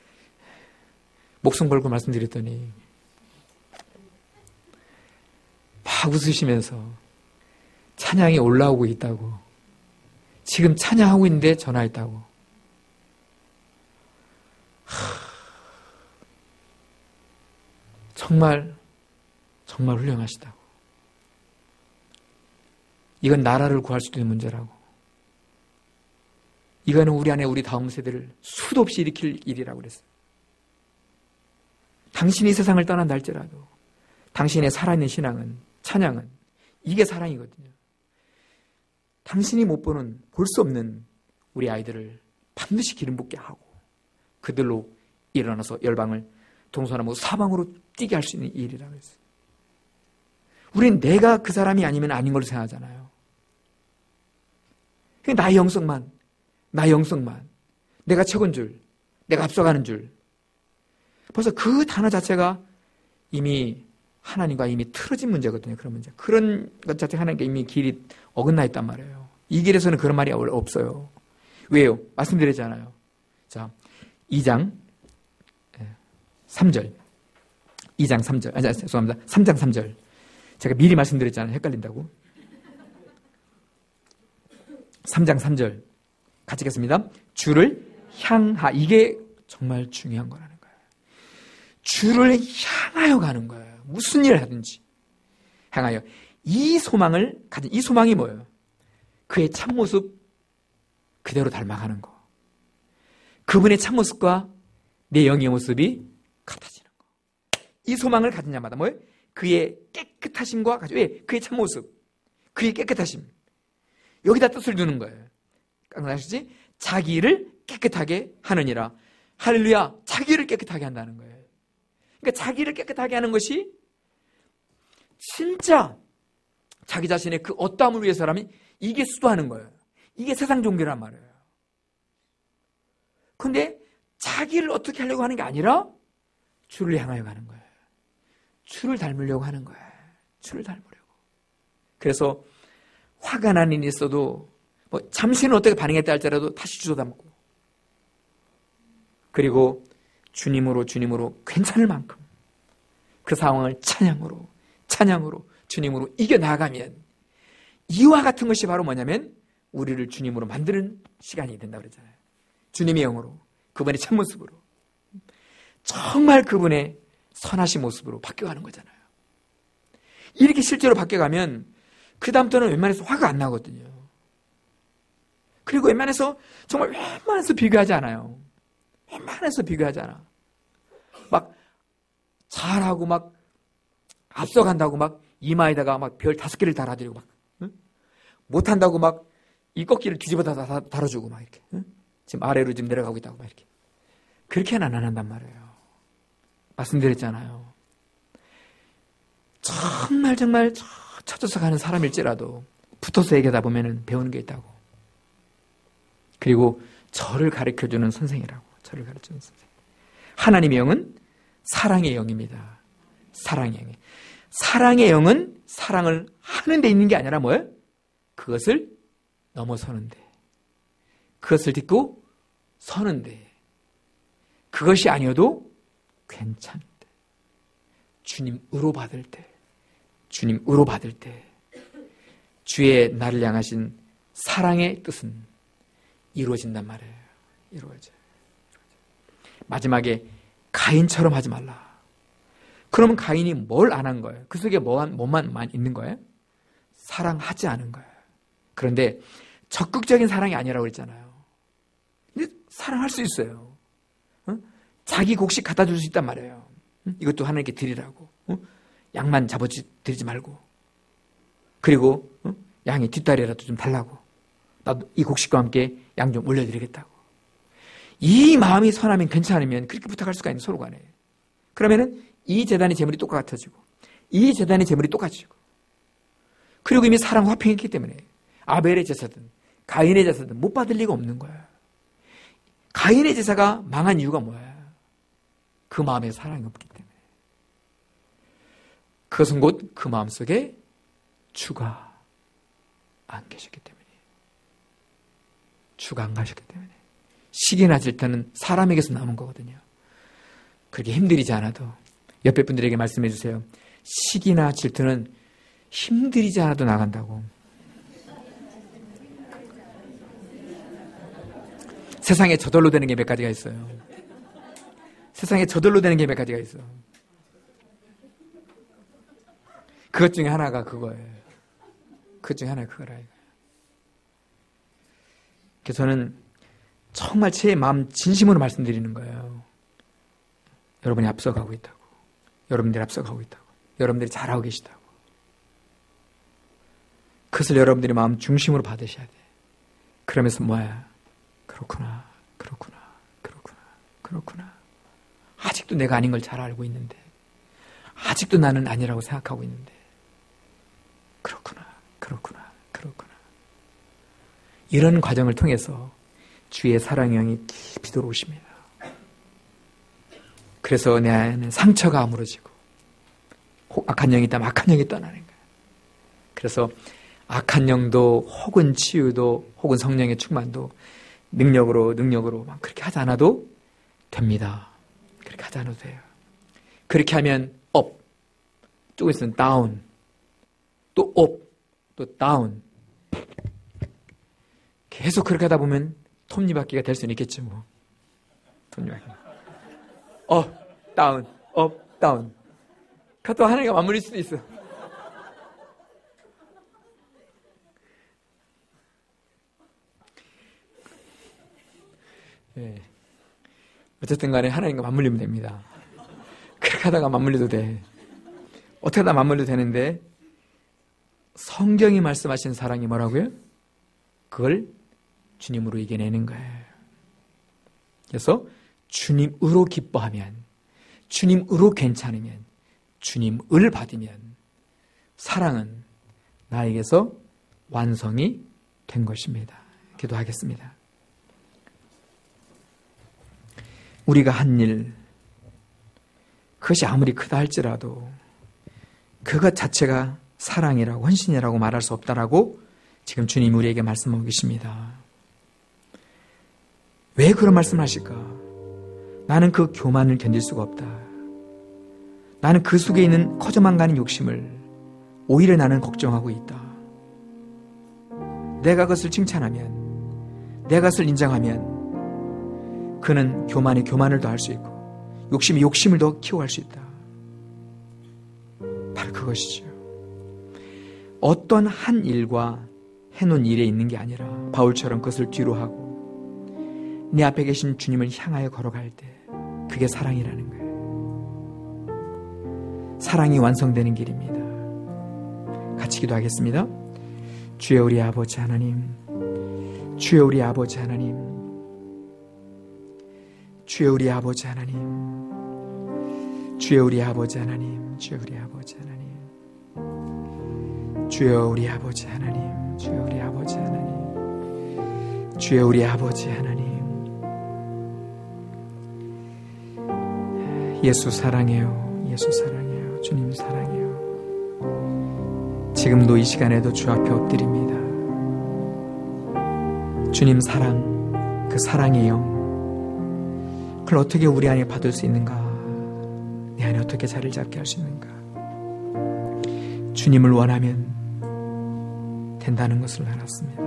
목숨 걸고 말씀드렸더니 막 웃으시면서 찬양이 올라오고 있다고. 지금 찬양하고 있는데 전화했다고. 하... 정말 정말 훌륭하시다고. 이건 나라를 구할 수도 있는 문제라고. 이거는 우리 안에 우리 다음 세대를 수도 없이 일으킬 일이라고 그랬어요. 당신이 세상을 떠난다 할지라도 당신의 살아있는 신앙은, 찬양은 이게 사랑이거든요. 당신이 못 보는, 볼 수 없는 우리 아이들을 반드시 기름 붓게 하고 그들로 일어나서 열방을 동서남북 사방으로 뛰게 할 수 있는 일이라고 했어요. 우리는 내가 그 사람이 아니면 아닌 걸로 생각하잖아요. 나의 영성만, 나의 영성만, 내가 최고인 줄, 내가 앞서가는 줄. 벌써 그 단어 자체가 이미 하나님과 이미 틀어진 문제거든요. 그런 문제. 그런 것 자체 하나님께 이미 길이 어긋나 있단 말이에요. 이 길에서는 그런 말이 없어요. 왜요? 말씀드렸잖아요. 자, 이 장 삼 절. 이 장 삼 절. 아, 죄송합니다. 삼 장 삼 절. 제가 미리 말씀드렸잖아요. 헷갈린다고. 삼 장 삼 절. 같이 읽겠습니다. 주를 향하. 이게 정말 중요한 거라는 거예요. 주를 향하여 가는 거예요. 무슨 일을 하든지. 향하여. 이 소망을 가진, 이 소망이 뭐예요? 그의 참모습 그대로 닮아가는 거. 그분의 참모습과 내 영의 모습이 같아지는 거. 이 소망을 가진 자마다 뭐예요? 그의 깨끗하심과 같이. 왜? 그의 참모습. 그의 깨끗하심. 여기다 뜻을 두는 거예요. 아시지? 자기를 깨끗하게 하느니라. 할렐루야. 자기를 깨끗하게 한다는 거예요. 그러니까 자기를 깨끗하게 하는 것이 진짜 자기 자신의 그 어떠함을 위해서라면 이게 수도하는 거예요. 이게 세상 종교란 말이에요. 그런데 자기를 어떻게 하려고 하는 게 아니라 주를 향하여 가는 거예요. 주를 닮으려고 하는 거예요. 주를 닮으려고. 그래서 화가 난 일이 있어도 뭐 잠시는 어떻게 반응했다 할지라도 다시 주워 담고, 그리고 주님으로 주님으로 괜찮을 만큼 그 상황을 찬양으로 찬양으로 주님으로 이겨나가면, 이와 같은 것이 바로 뭐냐면 우리를 주님으로 만드는 시간이 된다고 그랬잖아요. 주님의 영으로, 그분의 참모습으로, 정말 그분의 선하신 모습으로 바뀌어가는 거잖아요. 이렇게 실제로 바뀌어가면 그 다음부터는 웬만해서 화가 안 나거든요. 그리고 웬만해서 정말 웬만해서 비교하지 않아요. 웬만해서 비교하지 않아. 막 잘하고 막 앞서간다고 막 이마에다가 막 별 다섯 개를 달아드리고 막, 응? 못한다고 막 이 꺾기를 뒤집어 다 달아주고 막 이렇게, 응? 지금 아래로 지금 내려가고 있다고 막 이렇게. 그렇게는 안 한단 말이에요. 말씀드렸잖아요. 정말 정말 쳐져서 가는 사람일지라도 붙어서 얘기하다 보면은 배우는 게 있다고. 그리고 저를 가르쳐주는 선생이라고. 저를 가르쳐주는 선생. 하나님의 영은 사랑의 영입니다. 사랑의 영. 사랑의 영은 사랑을 하는 데 있는 게 아니라 뭐예요? 그것을 넘어서는데, 그것을 딛고 서는데, 그것이 아니어도 괜찮을 때, 주님 의로 받을 때, 주님 의로 받을 때 주의 나를 향하신 사랑의 뜻은 이루어진단 말이에요. 이루어져요. 마지막에 가인처럼 하지 말라. 그러면 가인이 뭘 안 한 거예요? 그 속에 뭐만, 뭐만 있는 거예요? 사랑하지 않은 거예요. 그런데 적극적인 사랑이 아니라고 그랬잖아요. 근데 사랑할 수 있어요. 어? 자기 곡식 갖다 줄 수 있단 말이에요. 응? 이것도 하나님께 드리라고. 어? 양만 잡아지 드리지 말고. 그리고 어? 양의 뒷다리라도 좀 달라고. 나도 이 곡식과 함께 양 좀 올려드리겠다고. 이 마음이 선하면 괜찮으면 그렇게 부탁할 수가 있는 서로 간에. 그러면은 이 재단의 재물이 똑같아지고 이 재단의 재물이 똑같아지고 그리고 이미 사랑 화평했기 때문에 아벨의 제사든 가인의 제사든 못 받을 리가 없는 거야. 가인의 제사가 망한 이유가 뭐야? 그 마음에 사랑이 없기 때문에. 그것은 곧 그 마음속에 주가 안 계셨기 때문에. 주가 안 가셨기 때문에. 시기나 질투는 사람에게서 남은 거거든요. 그렇게 힘들이지 않아도 옆에 분들에게 말씀해 주세요. 시기나 질투는 힘들이지 않아도 나간다고. 세상에 저절로 되는 게 몇 가지가 있어요. 세상에 저절로 되는 게 몇 가지가 있어. 그것 중에 하나가 그거예요. 그것 중에 하나가 그거라. 그래서 저는 정말 제 마음 진심으로 말씀드리는 거예요. 여러분이 앞서가고 있다고. 여러분들이 앞서가고 있다고. 여러분들이 잘하고 계시다고. 그것을 여러분들이 마음 중심으로 받으셔야 돼. 그러면서 뭐야? 그렇구나, 그렇구나, 그렇구나, 그렇구나. 아직도 내가 아닌 걸 잘 알고 있는데, 아직도 나는 아니라고 생각하고 있는데, 그렇구나, 그렇구나, 그렇구나. 이런 과정을 통해서 주의 사랑의 영이 깊이 들어오십니다. 그래서 내 안에 상처가 아물어지고 악한 영이 있다면 악한 영이 떠나는 거예요. 그래서 악한 영도 혹은 치유도 혹은 성령의 충만도 능력으로 능력으로 막 그렇게 하지 않아도 됩니다. 그렇게 하지 않아도 돼요. 그렇게 하면 업, 조금있으면 다운, 또 업, 또 다운. 계속 그렇게 하다 보면 톱니바퀴가 될 수는 있겠지 뭐. 톱니바퀴. 업, 다운, 업, 다운. 그것도 하나님과 맞물릴 수도 있어. 예. 어쨌든 간에 하나님과 맞물리면 됩니다. 그렇게 하다가 맞물려도 돼. 어떻게 하다 맞물려도 되는데 성경이 말씀하신 사랑이 뭐라고요? 그걸 주님으로 이겨내는 거예요. 그래서 주님으로 기뻐하면, 주님으로 괜찮으면, 주님을 받으면 사랑은 나에게서 완성이 된 것입니다. 기도하겠습니다. 우리가 한 일, 그것이 아무리 크다 할지라도 그것 자체가 사랑이라고 헌신이라고 말할 수 없다라고 지금 주님 우리에게 말씀하고 계십니다. 왜 그런 말씀을 하실까? 나는 그 교만을 견딜 수가 없다. 나는 그 속에 있는 커져만 가는 욕심을 오히려 나는 걱정하고 있다. 내가 그것을 칭찬하면, 내가 그것을 인정하면 그는 교만이 교만을 더 할 수 있고 욕심이 욕심을 더 키워갈 수 있다. 바로 그것이죠. 어떤 한 일과 해놓은 일에 있는 게 아니라 바울처럼 그것을 뒤로 하고 내 앞에 계신 주님을 향하여 걸어갈 때 그게 사랑이라는 거예요. 사랑이 완성되는 길입니다. 같이 기도하겠습니다. 주여 우리 아버지 하나님, 주여 우리 아버지 하나님, 주여 우리 아버지 하나님, 주여 우리 아버지 하나님, 주여 우리 아버지 하나님, 주여 우리 아버지 하나님, 주여 우리 아버지 하나님, 주여 우리 아버지 하나님. 예수 사랑해요. 예수 사랑해요. 주님 사랑해요. 지금도 이 시간에도 주 앞에 엎드립니다. 주님 사랑, 그 사랑의 영 그걸 어떻게 우리 안에 받을 수 있는가? 내 안에 어떻게 자리를 잡게 할 수 있는가? 주님을 원하면 된다는 것을 알았습니다.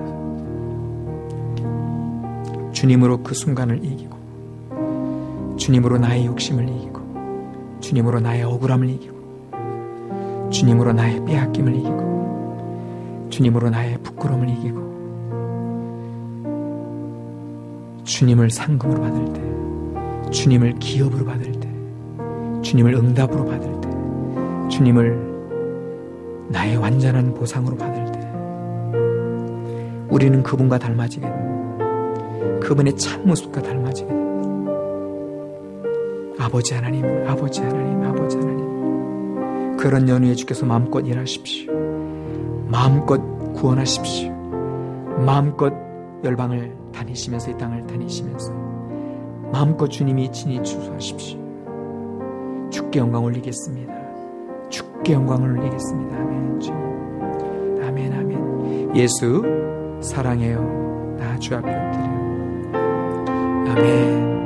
주님으로 그 순간을 이기고, 주님으로 나의 욕심을 이기고, 주님으로 나의 억울함을 이기고, 주님으로 나의 빼앗김을 이기고, 주님으로 나의 부끄러움을 이기고, 주님을 상급으로 받을 때, 주님을 기업으로 받을 때, 주님을 응답으로 받을 때, 주님을 나의 완전한 보상으로 받을 때, 우리는 그분과 닮아지게 됩니다. 그분의 참모습과 닮아지게 됩니다. 아버지 하나님, 아버지 하나님, 아버지 하나님, 그런 연후에 주께서 마음껏 일하십시오. 마음껏 구원하십시오. 마음껏 열방을 다니시면서, 이 땅을 다니시면서 마음껏 주님이 친히 주소하십시오. 주께 영광 올리겠습니다. 주께 영광을 올리겠습니다. 아멘. 주님, 아멘, 아멘. 예수 사랑해요. 나 주 앞에 엎드려요. 아멘.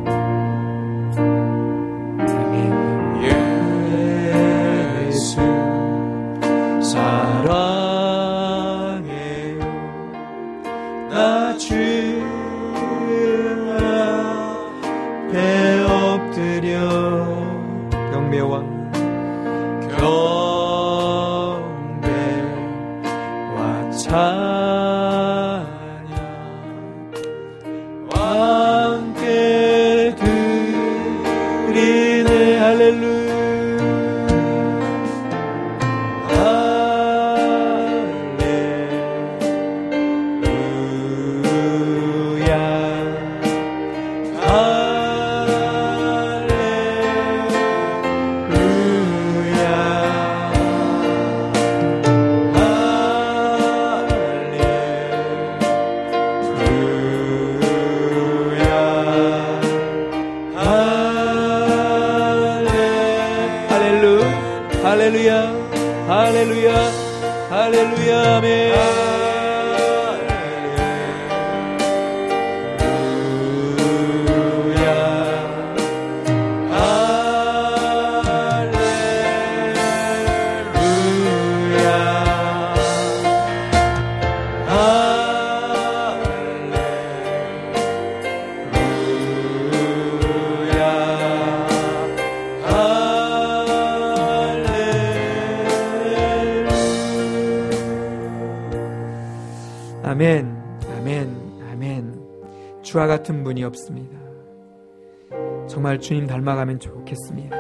아멘, 아멘, 아멘. 주와 같은 분이 없습니다. 정말 주님 닮아가면 좋겠습니다.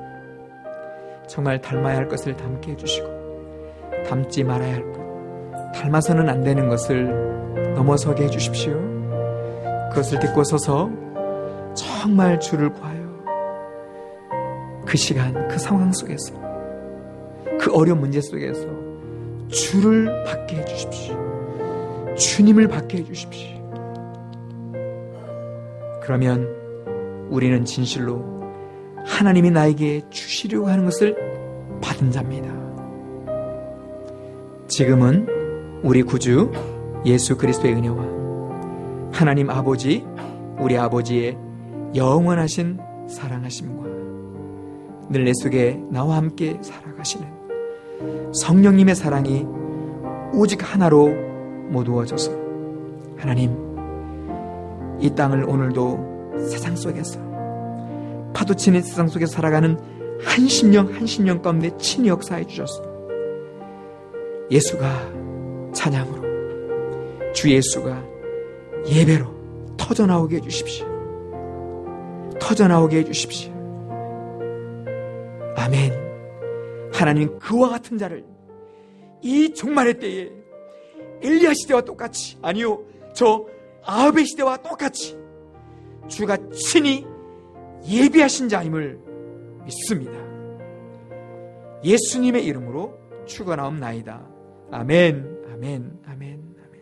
정말 닮아야 할 것을 닮게 해주시고, 닮지 말아야 할 것, 닮아서는 안 되는 것을 넘어서게 해주십시오. 그것을 딛고 서서 정말 주를 구하여 그 시간, 그 상황 속에서, 그 어려운 문제 속에서 주를 받게 해주십시오. 주님을 받게 해주십시오. 그러면 우리는 진실로 하나님이 나에게 주시려고 하는 것을 받은 자입니다. 지금은 우리 구주 예수 그리스도의 은혜와 하나님 아버지, 우리 아버지의 영원하신 사랑하심과 늘 내 속에 나와 함께 살아가시는 성령님의 사랑이 오직 하나로 모두어져서 하나님, 이 땅을 오늘도 세상 속에서, 파도치는 세상 속에서 살아가는 한 심령 한 심령 가운데 친히 역사해 주셔서 예수가 찬양으로, 주 예수가 예배로 터져나오게 해주십시오. 터져나오게 해주십시오. 아멘. 하나님, 그와 같은 자를 이 종말의 때에 엘리야 시대와 똑같이, 아니요, 저 아합의 시대와 똑같이 주가 친히 예비하신 자임을 믿습니다. 예수님의 이름으로 축원하옵나이다. 아멘, 아멘, 아멘.